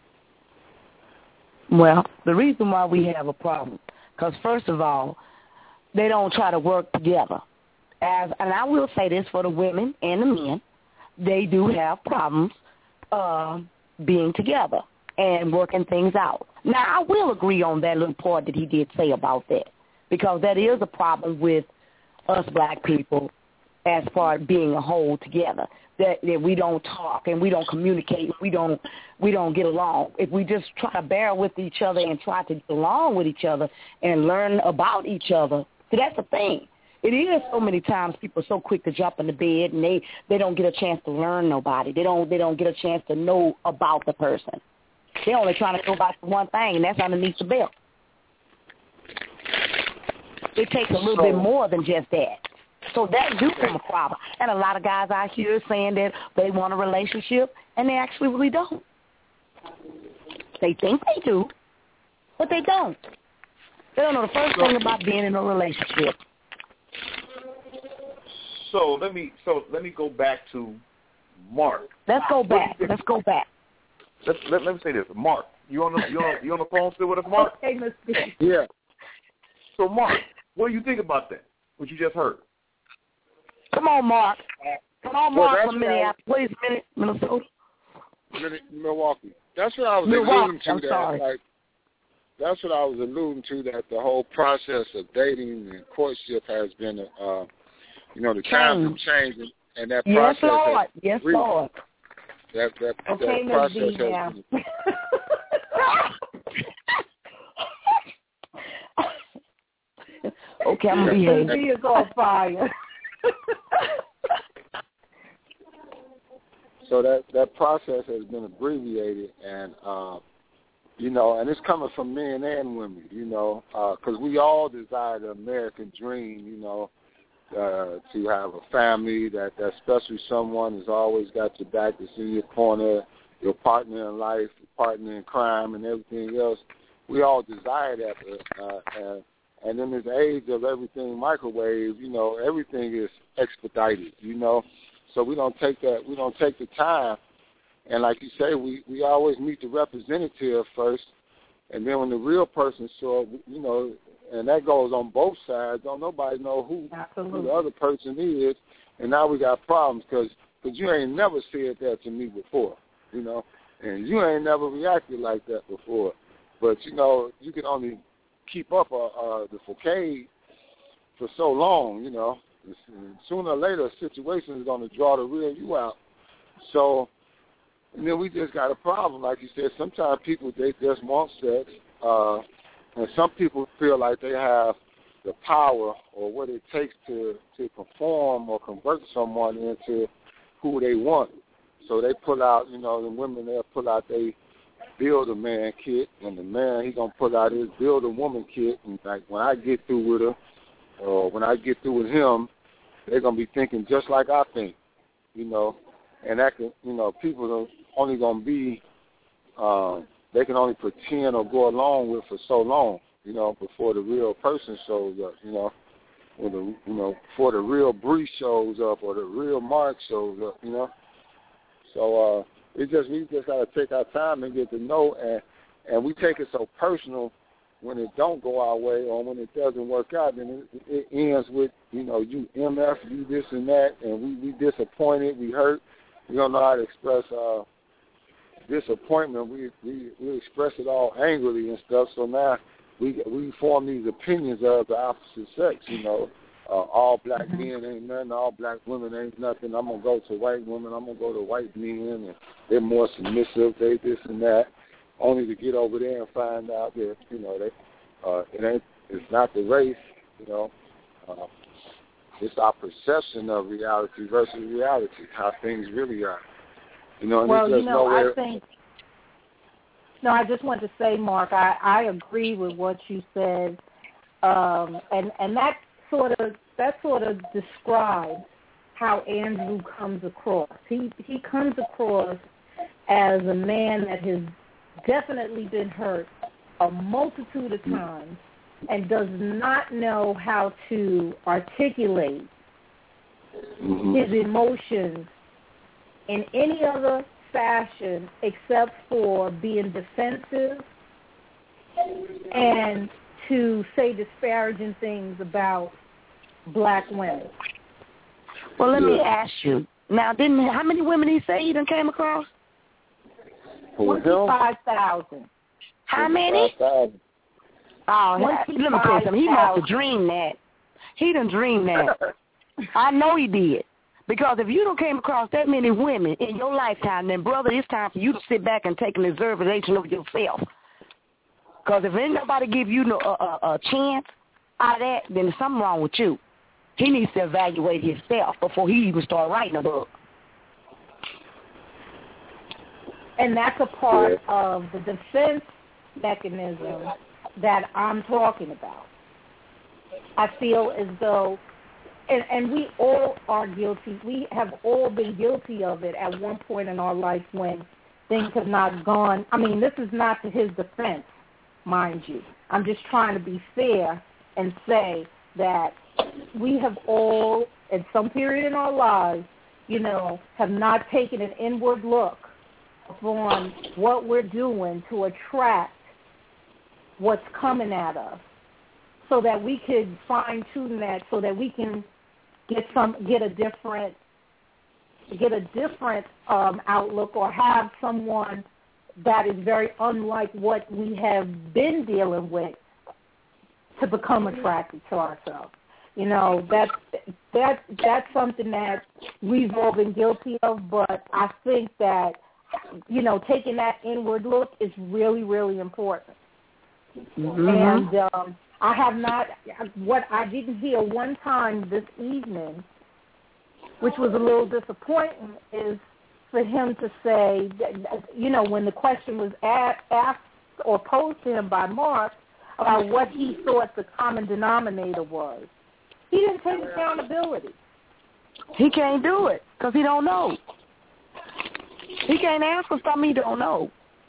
Well, the reason why we have a problem, because first of all, they don't try to work together. And I will say this for the women and the men, they do have problems being together and working things out. Now, I will agree on that little part that he did say about that, because that is a problem with us black people as far as being a whole together, that we don't talk and we don't communicate, we don't get along. If we just try to bear with each other and try to get along with each other and learn about each other, see, that's the thing. It is so many times people are so quick to jump in the bed and they don't get a chance to learn nobody. They don't get a chance to know about the person. They're only trying to know about one thing, and that's underneath the belt. It takes a little bit more than just that. So that do become a problem. And a lot of guys out here saying that they want a relationship, and they actually really don't. They think they do, but they don't. They don't know the first thing about being in a relationship. So let me go back to Mark. Let's go back. Let me say this, Mark. You on the phone still with us, Mark? Okay, let's see. Yeah. So Mark, what do you think about that? What you just heard? Come on, Mark. Mark from Minneapolis, Minnesota. Milwaukee. That's what I was alluding to. That's what I was alluding to. That the whole process of dating and courtship has been, the times have changed, and that process. Yes, Lord. That process has been. Okay, I'm gonna behave. He is on fire. So that process has been abbreviated, and and it's coming from men and women, because we all desire the American dream, to have a family, that special someone has always got your back, that's in your corner, your partner in life, your partner in crime, and everything else. We all desire that, and in this age of everything microwave, everything is expedited, So we don't take the time, and like you say, we always meet the representative first, and then when the real person shows up, and that goes on both sides. Don't nobody know who the other person is, and now we got problems because you ain't never said that to me before, and you ain't never reacted like that before, But, you can only keep up the facade for so long, Sooner or later, a situation is going to draw the real you out. So, and then we just got a problem. Like you said, sometimes people, they just want sex. And some people feel like they have the power or what it takes to perform or convert someone into who they want. So they pull out, the women, they'll pull out their build-a-man kit, and the man, he's going to pull out his build-a-woman kit. And, like, when I get through with her or when I get through with him, they're going to be thinking just like I think, And that can, people are only going to be, they can only pretend or go along with for so long, before the real person shows up, when before the real Bree shows up or the real Mark shows up, So we just got to take our time and get to know, and we take it so personal when it don't go our way or when it doesn't work out. Then it ends with you MF, you this and that, and we disappointed, we hurt. We don't know how to express disappointment. We express it all angrily and stuff. So now we form these opinions of the opposite sex. All black men ain't nothing, all black women ain't nothing. I'm gonna go to white women, I'm gonna go to white men, and they're more submissive, they this and that, only to get over there and find out that it's not the race, it's our perception of reality versus reality, how things really are. I just want to say, Mark, I agree with what you said, and that sort of describes how Andrew comes across. He comes across as a man that has definitely been hurt a multitude of times and does not know how to articulate his emotions in any other fashion except for being defensive and to say disparaging things about black women. Well, let me ask you. Now, how many women he say he done came across? 25,000. How many? Oh, let me tell you something. He must have dreamed that. He done dreamed that. I know he did. Because if you don't came across that many women in your lifetime, then, brother, it's time for you to sit back and take an observation of yourself. Because if ain't nobody give you a chance out of that, then there's something wrong with you. He needs to evaluate himself before he even start writing a book. And that's a part of the defense mechanism that I'm talking about. I feel as though, and we all are guilty, we have all been guilty of it at one point in our life when things have not gone. I mean, this is not to his defense, mind you. I'm just trying to be fair and say that we have all, at some period in our lives, have not taken an inward look on what we're doing to attract what's coming at us so that we could fine-tune that so that we can get a different outlook or have someone that is very unlike what we have been dealing with to become attracted to ourselves. That's something that we've all been guilty of, but I think that, taking that inward look is really, really important. Mm-hmm. And I didn't hear one time this evening, which was a little disappointing, is for him to say, that, when the question was asked or posed to him by Mark about what he thought the common denominator was, he didn't take accountability. He can't do it because he don't know. He can't answer something he don't know.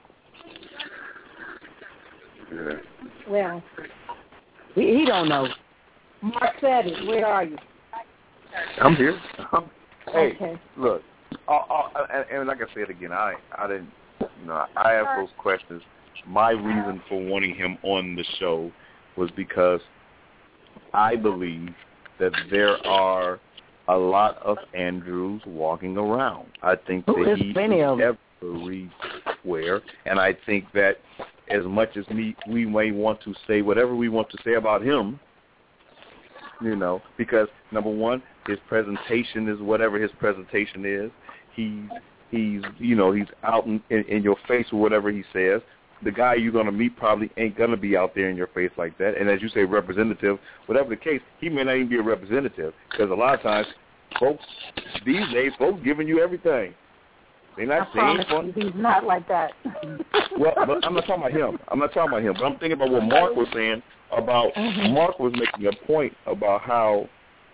Yeah. Well, he don't know. Mark said it. Where are you? I'm here. Hey, okay. Look, and like I said again, I didn't, I asked those questions. My reason for wanting him on the show was because I believe that there are a lot of Andrews walking around. I think that he is everywhere, and I think that as much as we may want to say whatever we want to say about him, because number one, his presentation is whatever his presentation is. He's out in your face with whatever he says. The guy you're going to meet probably ain't going to be out there in your face like that. And as you say, representative, whatever the case, he may not even be a representative, because a lot of times, folks, these days, folks giving you everything. They're not saying fun. He's not like that. Well, but I'm not talking about him. But I'm thinking about what Mark was saying about, Mark was making a point about how,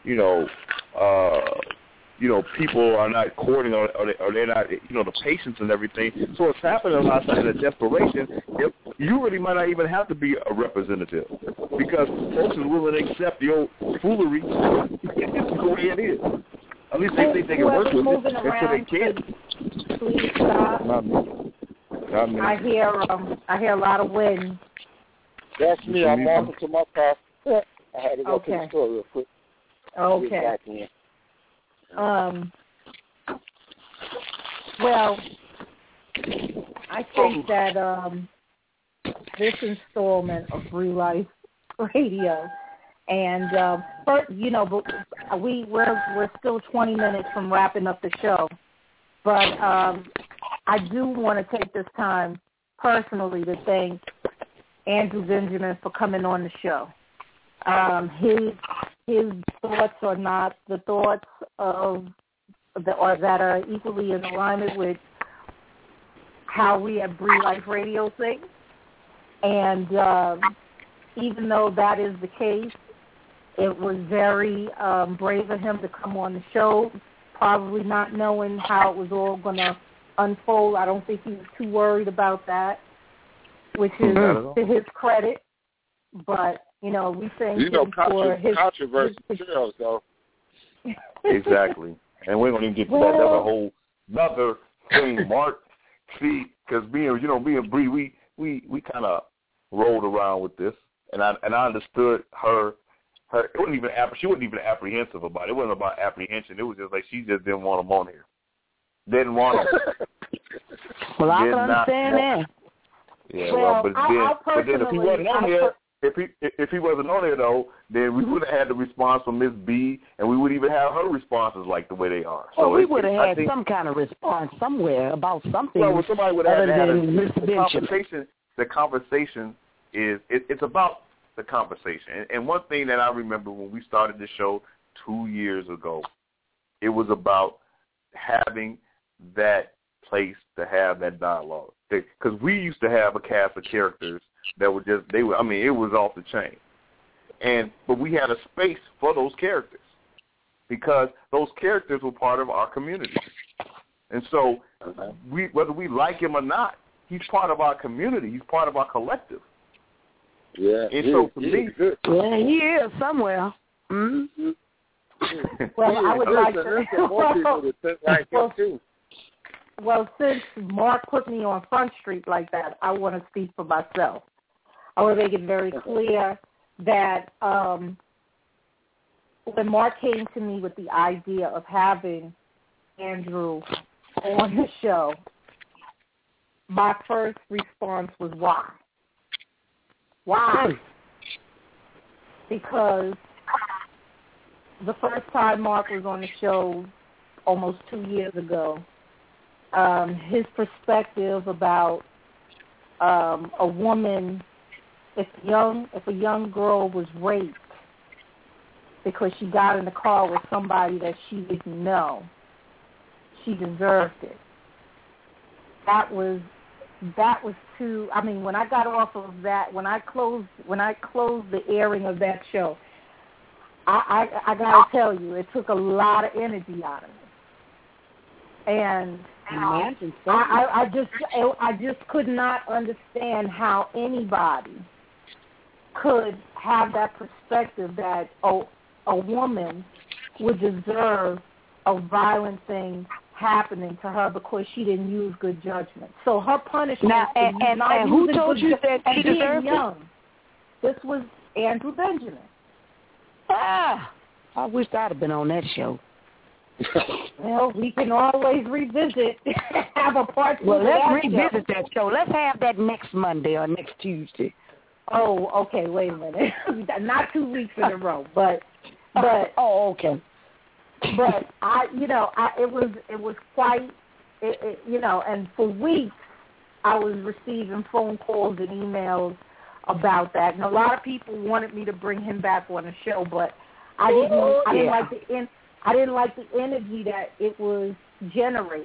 people are not courting or they're not, the patience and everything. So it's happening a lot of times in desperation. If you really might not even have to be a representative, because folks is willing to accept the old foolery. It's the way it is. At least they think they can work with it until they can't. Please stop. Not me. I hear a lot of wind. That's me. I'm walking to my car. I had to go to the store real quick. Okay. Well, I think that this installment of Real Life Radio, and but we're still 20 minutes from wrapping up the show, but I do want to take this time personally to thank Andrew Benjamin for coming on the show. His thoughts are not the thoughts or that are equally in alignment with how we at Bree Life Radio think. And even though that is the case, it was very brave of him to come on the show, probably not knowing how it was all going to unfold. I don't think he was too worried about that, which is to his credit. But we thank him for his controversy shows, though. Exactly, and we're gonna even get to that. That's a whole another thing, Mark. See, because being Bree, we kind of rolled around with this, and I understood her. It wasn't even she wasn't even apprehensive about it. It wasn't about apprehension. It was just like she just didn't want him on here. Didn't want him. Well, I can understand that. Yeah, but then if he wasn't on here. If he wasn't on there, though, then we would have had the response from Miss B, and we would even have her responses like the way they are. So we would have had some kind of response somewhere about something. Well, somebody would have had the conversation is it's about the conversation. And one thing that I remember when we started the show 2 years ago, it was about having that place to have that dialogue. Because we used to have a cast of characters that were just, it was off the chain. But we had a space for those characters because those characters were part of our community. And so whether we like him or not, he's part of our community. He's part of our collective. Yeah. And so for me, he is somewhere. Mm-hmm. Well, I would like to more people to think like him too. Well, since Mark put me on Front Street like that, I want to speak for myself. I want to make it very clear that when Mark came to me with the idea of having Andrew on the show, my first response was why? Why? Because the first time Mark was on the show almost 2 years ago, his perspective about a woman, if a young girl was raped because she got in the car with somebody that she didn't know, she deserved it. That was too. I mean, when I got off of that, when I closed the airing of that show, I gotta tell you, it took a lot of energy out of me. And I just could not understand how anybody could have that perspective that a woman would deserve a violent thing happening to her because she didn't use good judgment. So her punishment. Now, and who told you that she deserved it? This was Andrew Benjamin. I wish I'd have been on that show. Well, we can always revisit, have a part 2. Well, let's revisit that show. Let's have that next Monday or next Tuesday. Oh, okay. Wait a minute. Not 2 weeks in a row, but. Oh, okay. But it was quite, and for weeks I was receiving phone calls and emails about that, and a lot of people wanted me to bring him back on the show, but I didn't like the energy that it was generating,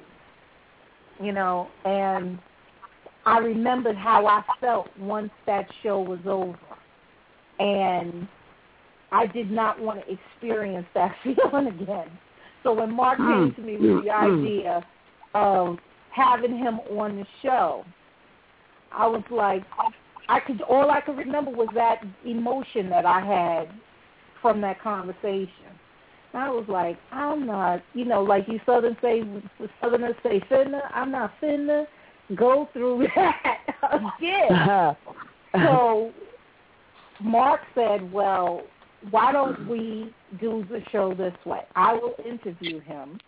and I remembered how I felt once that show was over, and I did not want to experience that feeling again. So when Mark came to me with the idea of having him on the show, I was like, all I could remember was that emotion that I had from that conversation. And I was like, I'm not, like you Southerners say, finna, I'm not finna go through that again. So Mark said, well, why don't we do the show this way? I will interview him,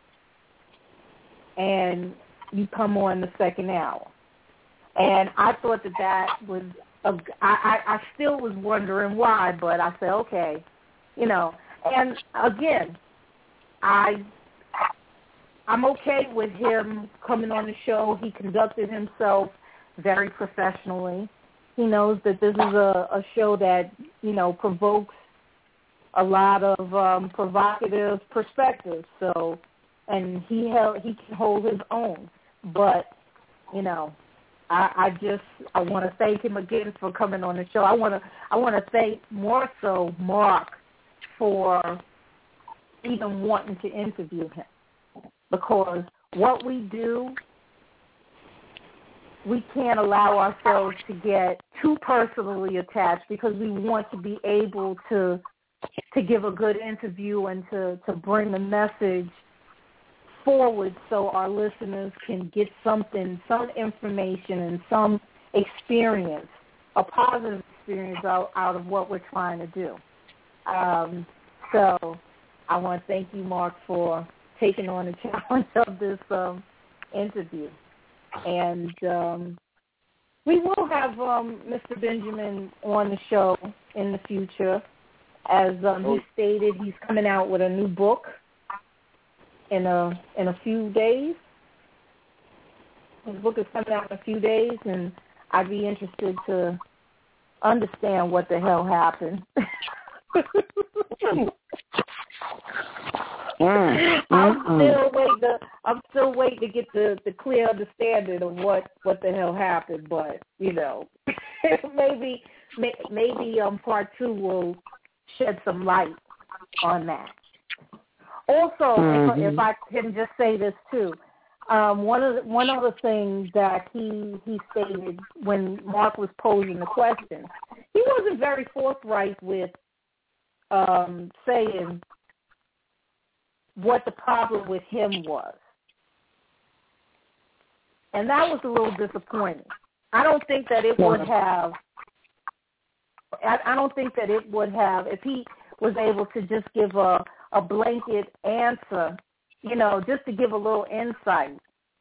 and you come on the second hour. And I thought that was I still was wondering why, but I said, okay, And again, I'm okay with him coming on the show. He conducted himself very professionally. He knows that this is a show that, provokes a lot of provocative perspectives. So, and he can hold his own. But, I want to thank him again for coming on the show. I want to thank more so Mark for even wanting to interview him, because what we do, we can't allow ourselves to get too personally attached, because we want to be able to give a good interview and to bring the message forward so our listeners can get something, some information and some experience, a positive experience out of what we're trying to do. So I want to thank you, Mark, for taking on the challenge of this interview. And we will have Mr. Benjamin on the show in the future. As he stated, he's coming out with a new book in a few days. His book is coming out in a few days, and I'd be interested to understand what the hell happened. I'm still waiting to get the clear understanding of what the hell happened, but maybe part 2 will shed some light on that. Also, if I can just say this too, one of the things that he stated when Mark was posing the question, he wasn't very forthright with saying what the problem with him was. And that was a little disappointing. I don't think that it would have, if he was able to just give a blanket answer, just to give a little insight,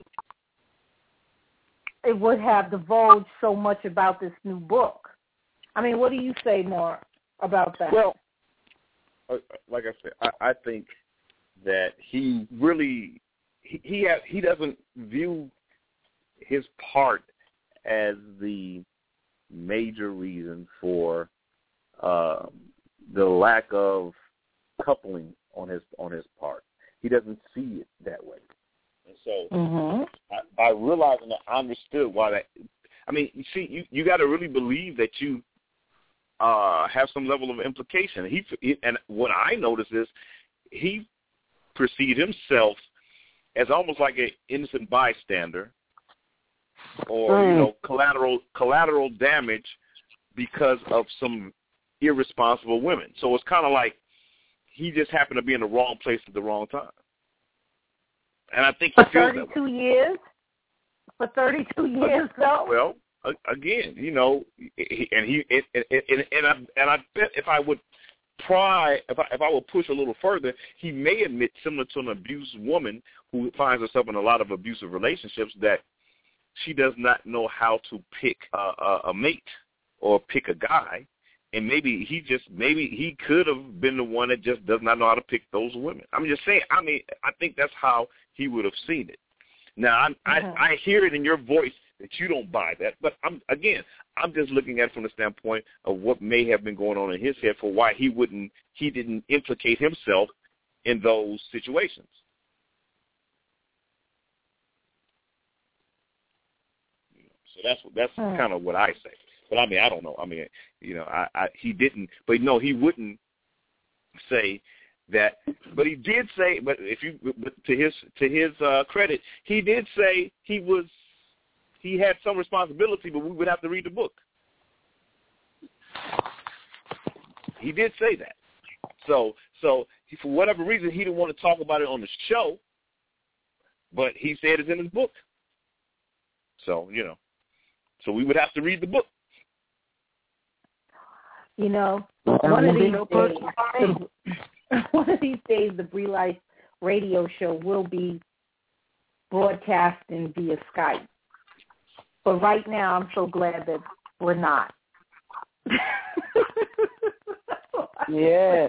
it would have divulged so much about this new book. I mean, what do you say more about that? Well, like I said, I think that he really he doesn't view his part as the major reason for the lack of coupling on his part. He doesn't see it that way. And so by realizing that, I understood why that. I mean, you see, you got to really believe that you have some level of implication. And what I noticed is he perceived himself as almost like an innocent bystander, or collateral damage because of some irresponsible women. So it's kind of like he just happened to be in the wrong place at the wrong time. And I think for 32 years. For 32 years, though. Well, again, and I bet if I would if I will push a little further, he may admit, similar to an abused woman who finds herself in a lot of abusive relationships, that she does not know how to pick a mate or pick a guy, and maybe he could have been the one that just does not know how to pick those women. I'm just saying. I mean, I think that's how he would have seen it. Now, I hear it in your voice that you don't buy that, but I'm just looking at it from the standpoint of what may have been going on in his head for why he didn't implicate himself in those situations. So that's kind of what I say. But I mean, I don't know. I mean, he didn't, but no, he wouldn't say that. But he did say. But to his credit, he did say he had some responsibility, but we would have to read the book. He did say that. So for whatever reason, he didn't want to talk about it on the show, but he said it's in his book. So so we would have to read the book. One of these days, the Bree Life radio show will be broadcasting via Skype. But right now, I'm so glad that we're not. Yeah.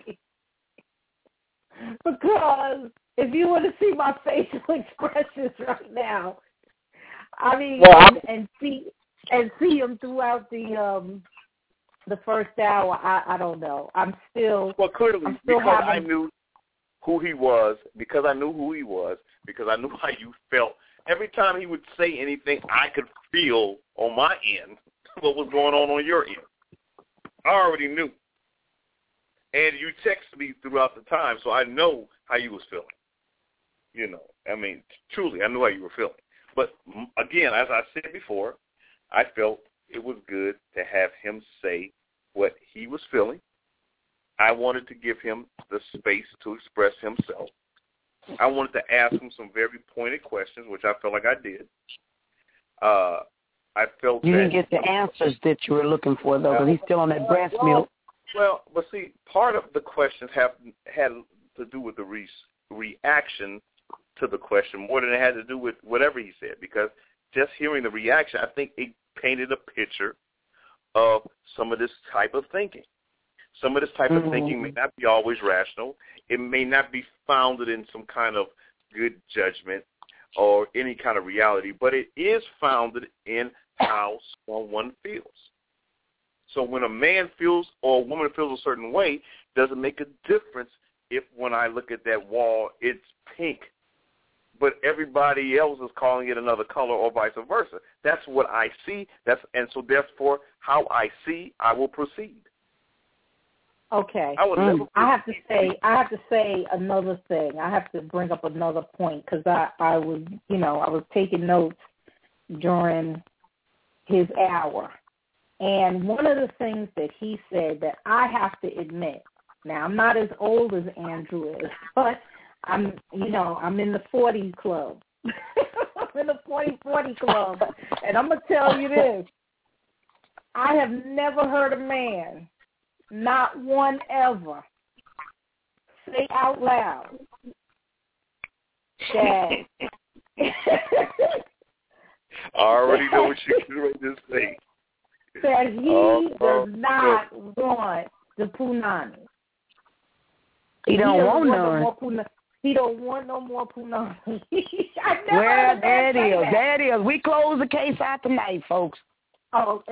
Because if you want to see my facial expressions right now, I mean, and see him throughout the first hour, I don't know. Clearly, because I knew who he was, because I knew how you felt. Every time he would say anything, I could feel on my end what was going on your end. I already knew. And you texted me throughout the time, so I know how you was feeling. I mean, truly, I knew how you were feeling. But, again, as I said before, I felt it was good to have him say what he was feeling. I wanted to give him the space to express himself. I wanted to ask him some very pointed questions, which I felt like I did. I felt you didn't get the answers that you were looking for, though, because he's still on that breast milk. Well, but see, part of the questions had to do with the reaction to the question more than it had to do with whatever he said, because just hearing the reaction, I think it painted a picture of some of this type of thinking. Some of this type of thinking may not be always rational. It may not be founded in some kind of good judgment or any kind of reality, but it is founded in how someone feels. So when a man feels or a woman feels a certain way, doesn't make a difference if when I look at that wall, it's pink, but everybody else is calling it another color or vice versa. That's what I see. And so therefore, how I see, I will proceed. Okay. I have to say another thing. I have to bring up another point because I was taking notes during his hour. And one of the things that he said that I have to admit, now I'm not as old as Andrew is, but I'm in the 40 club. I'm in the 40 club. And I'm going to tell you this. I have never heard a man, not one ever, say out loud that I already know what you're going to say. That he does not want the punani. He don't want none. He don't want no more punani. Well, there it is. We close the case out tonight, folks. Oh.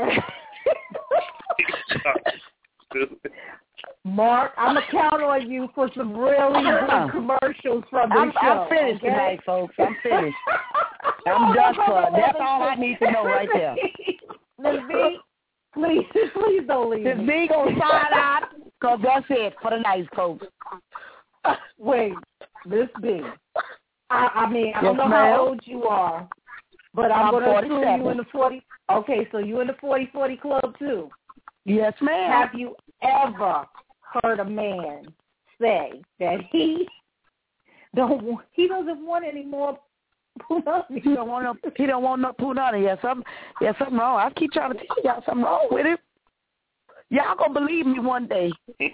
Mark, I'm going to count on you for some really good commercials from this show. I'm finished tonight, folks. I'm finished. I'm done, club. That's all I need to know right there. Miss B, please don't leave. Miss B going to sign out because that's it for the night, folks. Wait, Miss B. I mean, I don't know how old you are, but I'm going to assume you in the 40. Okay, so you in the 40 club too. Yes, ma'am. Have you ever heard a man say that he doesn't want any more punani? He don't want no punani. Yes, something wrong. I keep trying to tell y'all something wrong with him. Y'all gonna believe me one day.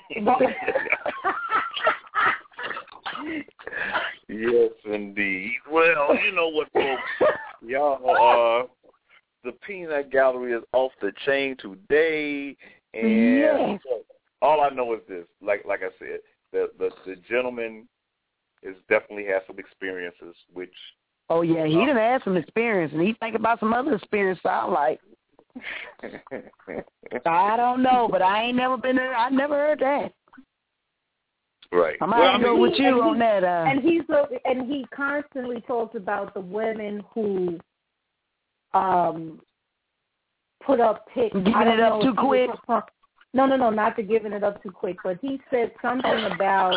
Yes, indeed. Well, you know what, folks? Y'all, the peanut gallery is off the chain today, and all I know is this: like I said, the gentleman is definitely has some experiences, which. Oh yeah, he done had some experience, and he think about some other experience. So I'm like, I don't know, but I ain't never been there. I never heard that. Right. I might go with you on that. And he constantly talks about the women who put up pics. Giving it up too quick. No, not to giving it up too quick. But he said something about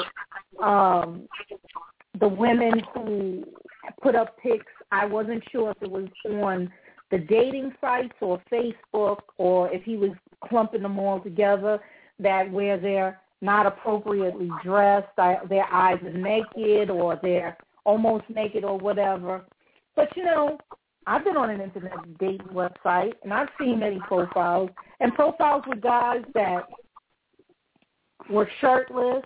the women who put up pics. I wasn't sure if it was on the dating sites or Facebook, or if he was clumping them all together, that where they're not appropriately dressed, their eyes are naked, or they're almost naked or whatever. But, you know, I've been on an internet dating website, and I've seen many profiles, and profiles with guys that were shirtless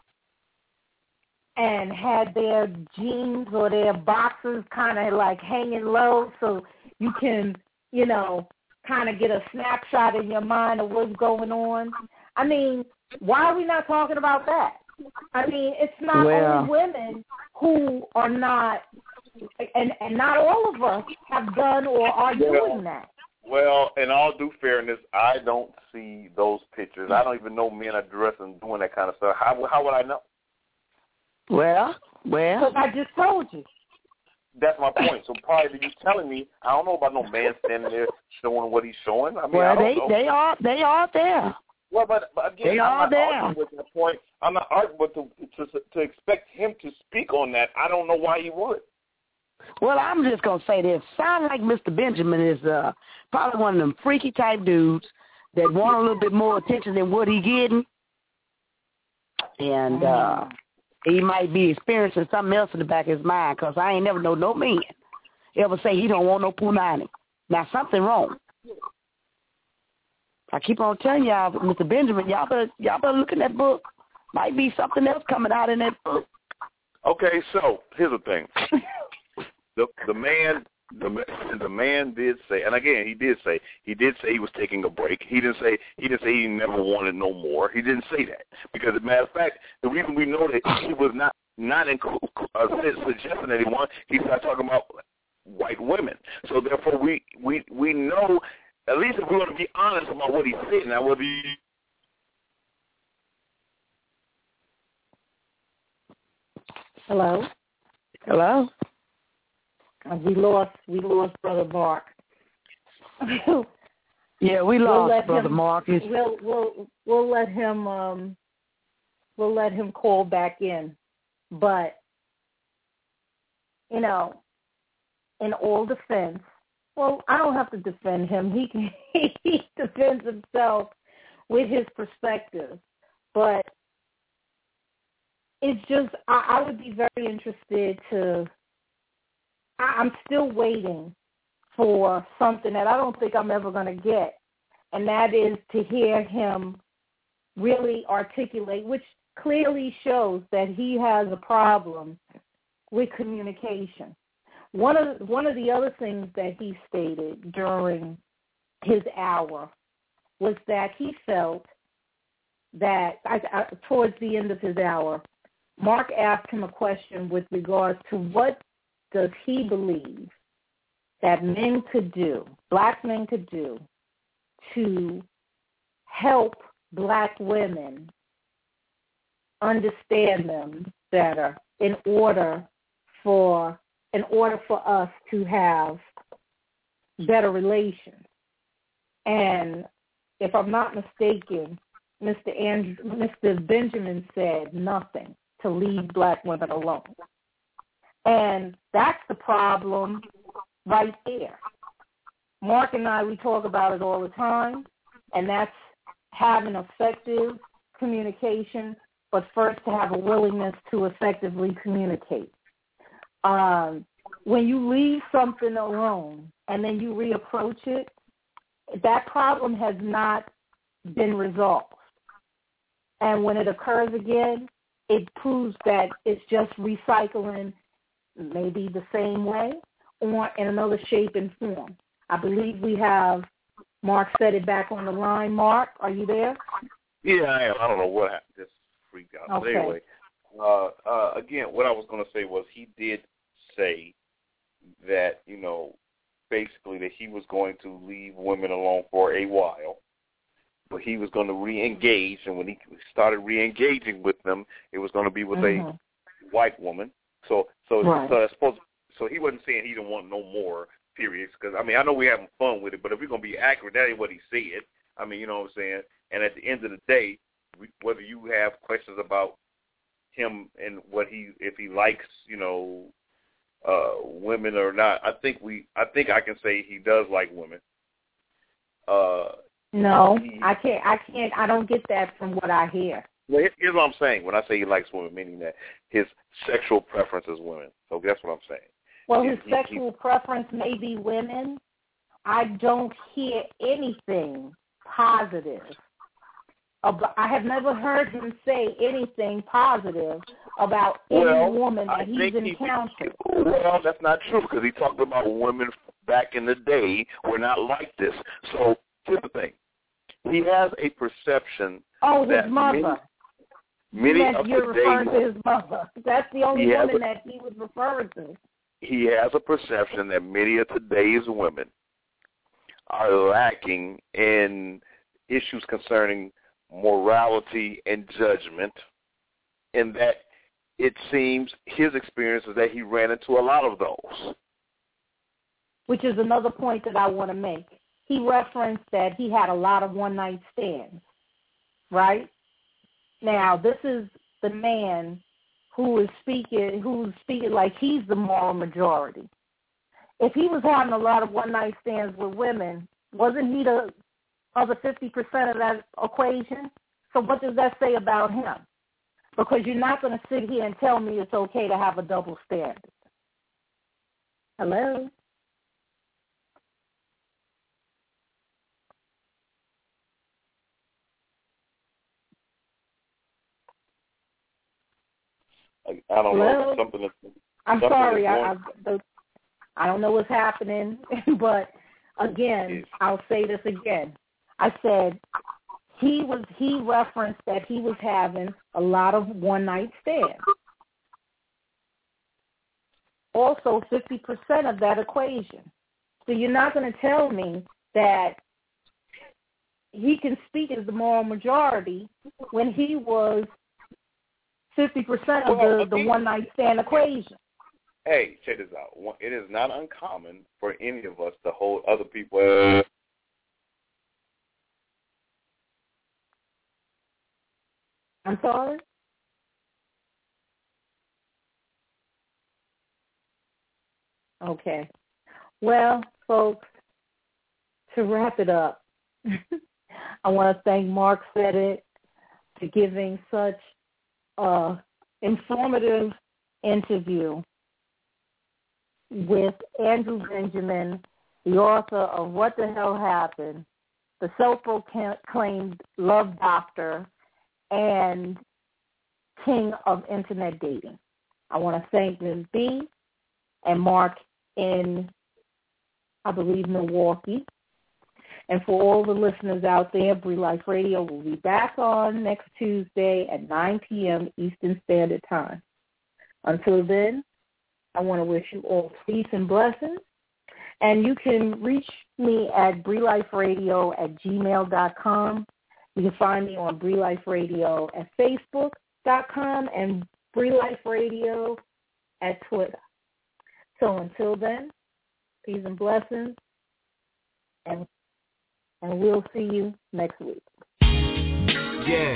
and had their jeans or their boxers kind of like hanging low, so you can, you know, kind of get a snapshot in your mind of what's going on. I mean, why are we not talking about that? I mean, it's not only women who are not, and not all of us have done or are doing that. Well, in all due fairness, I don't see those pictures. I don't even know men are dressing doing that kind of stuff. How would I know? Well. Because I just told you. That's my point. So probably you telling me, I don't know about no man standing there showing what he's showing. I mean, well, I don't know. They are there. Well, but again, they are there. With that point. I'm not arguing, but to expect him to speak on that, I don't know why he would. Well, I'm just going to say this. Sound like Mr. Benjamin is probably one of them freaky type dudes that want a little bit more attention than what he getting. And he might be experiencing something else in the back of his mind, because I ain't never know no man ever say he don't want no punani. Now, something wrong. I keep on telling y'all, Mr. Benjamin, y'all better look in that book. Might be something else coming out in that book. Okay, so here's the thing. The man did say, and again, he did say he was taking a break. He didn't say he never wanted no more. He didn't say that, because as a matter of fact, the reason we know that he was not suggesting anyone, he started talking about white women. So therefore, we know, at least if we want to be honest about what he said. Now, whether you Hello. We lost Brother Mark. Yeah, we lost Brother Mark. We'll let him call back in. But, you know, in all defense, well, I don't have to defend him. He defends himself with his perspective. But it's just, I would be very interested to, I'm still waiting for something that I don't think I'm ever going to get, and that is to hear him really articulate, which clearly shows that he has a problem with communication. One of the other things that he stated during his hour was that he felt that towards the end of his hour, Mark asked him a question with regards to what does he believe that men could do, black men could do, to help black women understand them better in order for us to have better relations. And if I'm not mistaken, Mr. Benjamin said nothing, to leave black women alone. And that's the problem right there. Mark and I, we talk about it all the time, and that's having effective communication, but first to have a willingness to effectively communicate. When you leave something alone and then you reapproach it, that problem has not been resolved. And when it occurs again, it proves that it's just recycling maybe the same way or in another shape and form. I believe we have Mark Said It back on the line. Mark, are you there? Yeah, I am. I don't know what happened. Just freaked out. Okay. But anyway, again, what I was going to say was he did say that, you know, basically that he was going to leave women alone for a while, but he was going to re-engage, and when he started re-engaging with them, it was going to be with a white woman. So he wasn't saying he didn't want no more periods, because, I mean, I know we're having fun with it, but if we're going to be accurate, that ain't what he said. I mean, you know what I'm saying? And at the end of the day, whether you have questions about him and if he likes, you know, women or not, I think I can say he does like women. No, I can't. I don't get that from what I hear. Well, here's what I'm saying. When I say he likes women, meaning that his sexual preference is women. So that's what I'm saying. Well, his sexual preference may be women. I don't hear anything positive. I have never heard him say anything positive about any woman that he's encountered. Well, that's not true, because he talked about women back in the day were not like this. So here's the thing. He has a perception that his mother. You're referring to his mother. That's the only woman that he was referring to. He has a perception that many of today's women are lacking in issues concerning morality and judgment, and that it seems his experience is that he ran into a lot of those. Which is another point that I want to make. He referenced that he had a lot of one-night stands, right? Now, this is the man who's speaking like he's the moral majority. If he was having a lot of one-night stands with women, wasn't he the other 50% of that equation? So what does that say about him? Because you're not going to sit here and tell me it's okay to have a double standard. Hello? I don't know. I'm sorry. I don't know what's happening, but again, I'll say this again. I said he referenced that he was having a lot of one-night stands. Also, 50% of that equation. So you're not going to tell me that he can speak as the moral majority when he was 50% of the one-night stand equation. Hey, check this out. It is not uncommon for any of us to hold other people. I'm sorry? Okay. Well, folks, to wrap it up, I want to thank Mark Said It for giving such informative interview with Andrew Benjamin, the author of What the Hell Happened, the self-proclaimed love doctor, and king of internet dating. I want to thank Ms. B and Mark in, I believe, Milwaukee. And for all the listeners out there, Bree Life Radio will be back on next Tuesday at 9 p.m. Eastern Standard Time. Until then, I want to wish you all peace and blessings. And you can reach me at BreeLifeRadio@gmail.com. You can find me on Bree Life Radio at Facebook.com and Bree Life Radio at Twitter. So until then, peace and blessings, and we'll see you next week. Yeah,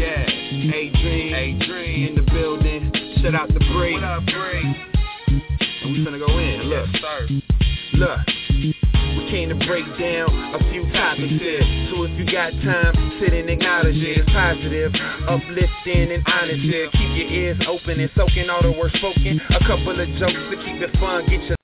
A-Dream in the building. Shout out to Bree. What up, Bree? And we finna go in. Look. We came to break down a few topics here. So if you got time, sit and acknowledge it. It's positive, uplifting, and honest here. Keep your ears open and soaking all the words spoken. A couple of jokes to keep it fun. Get your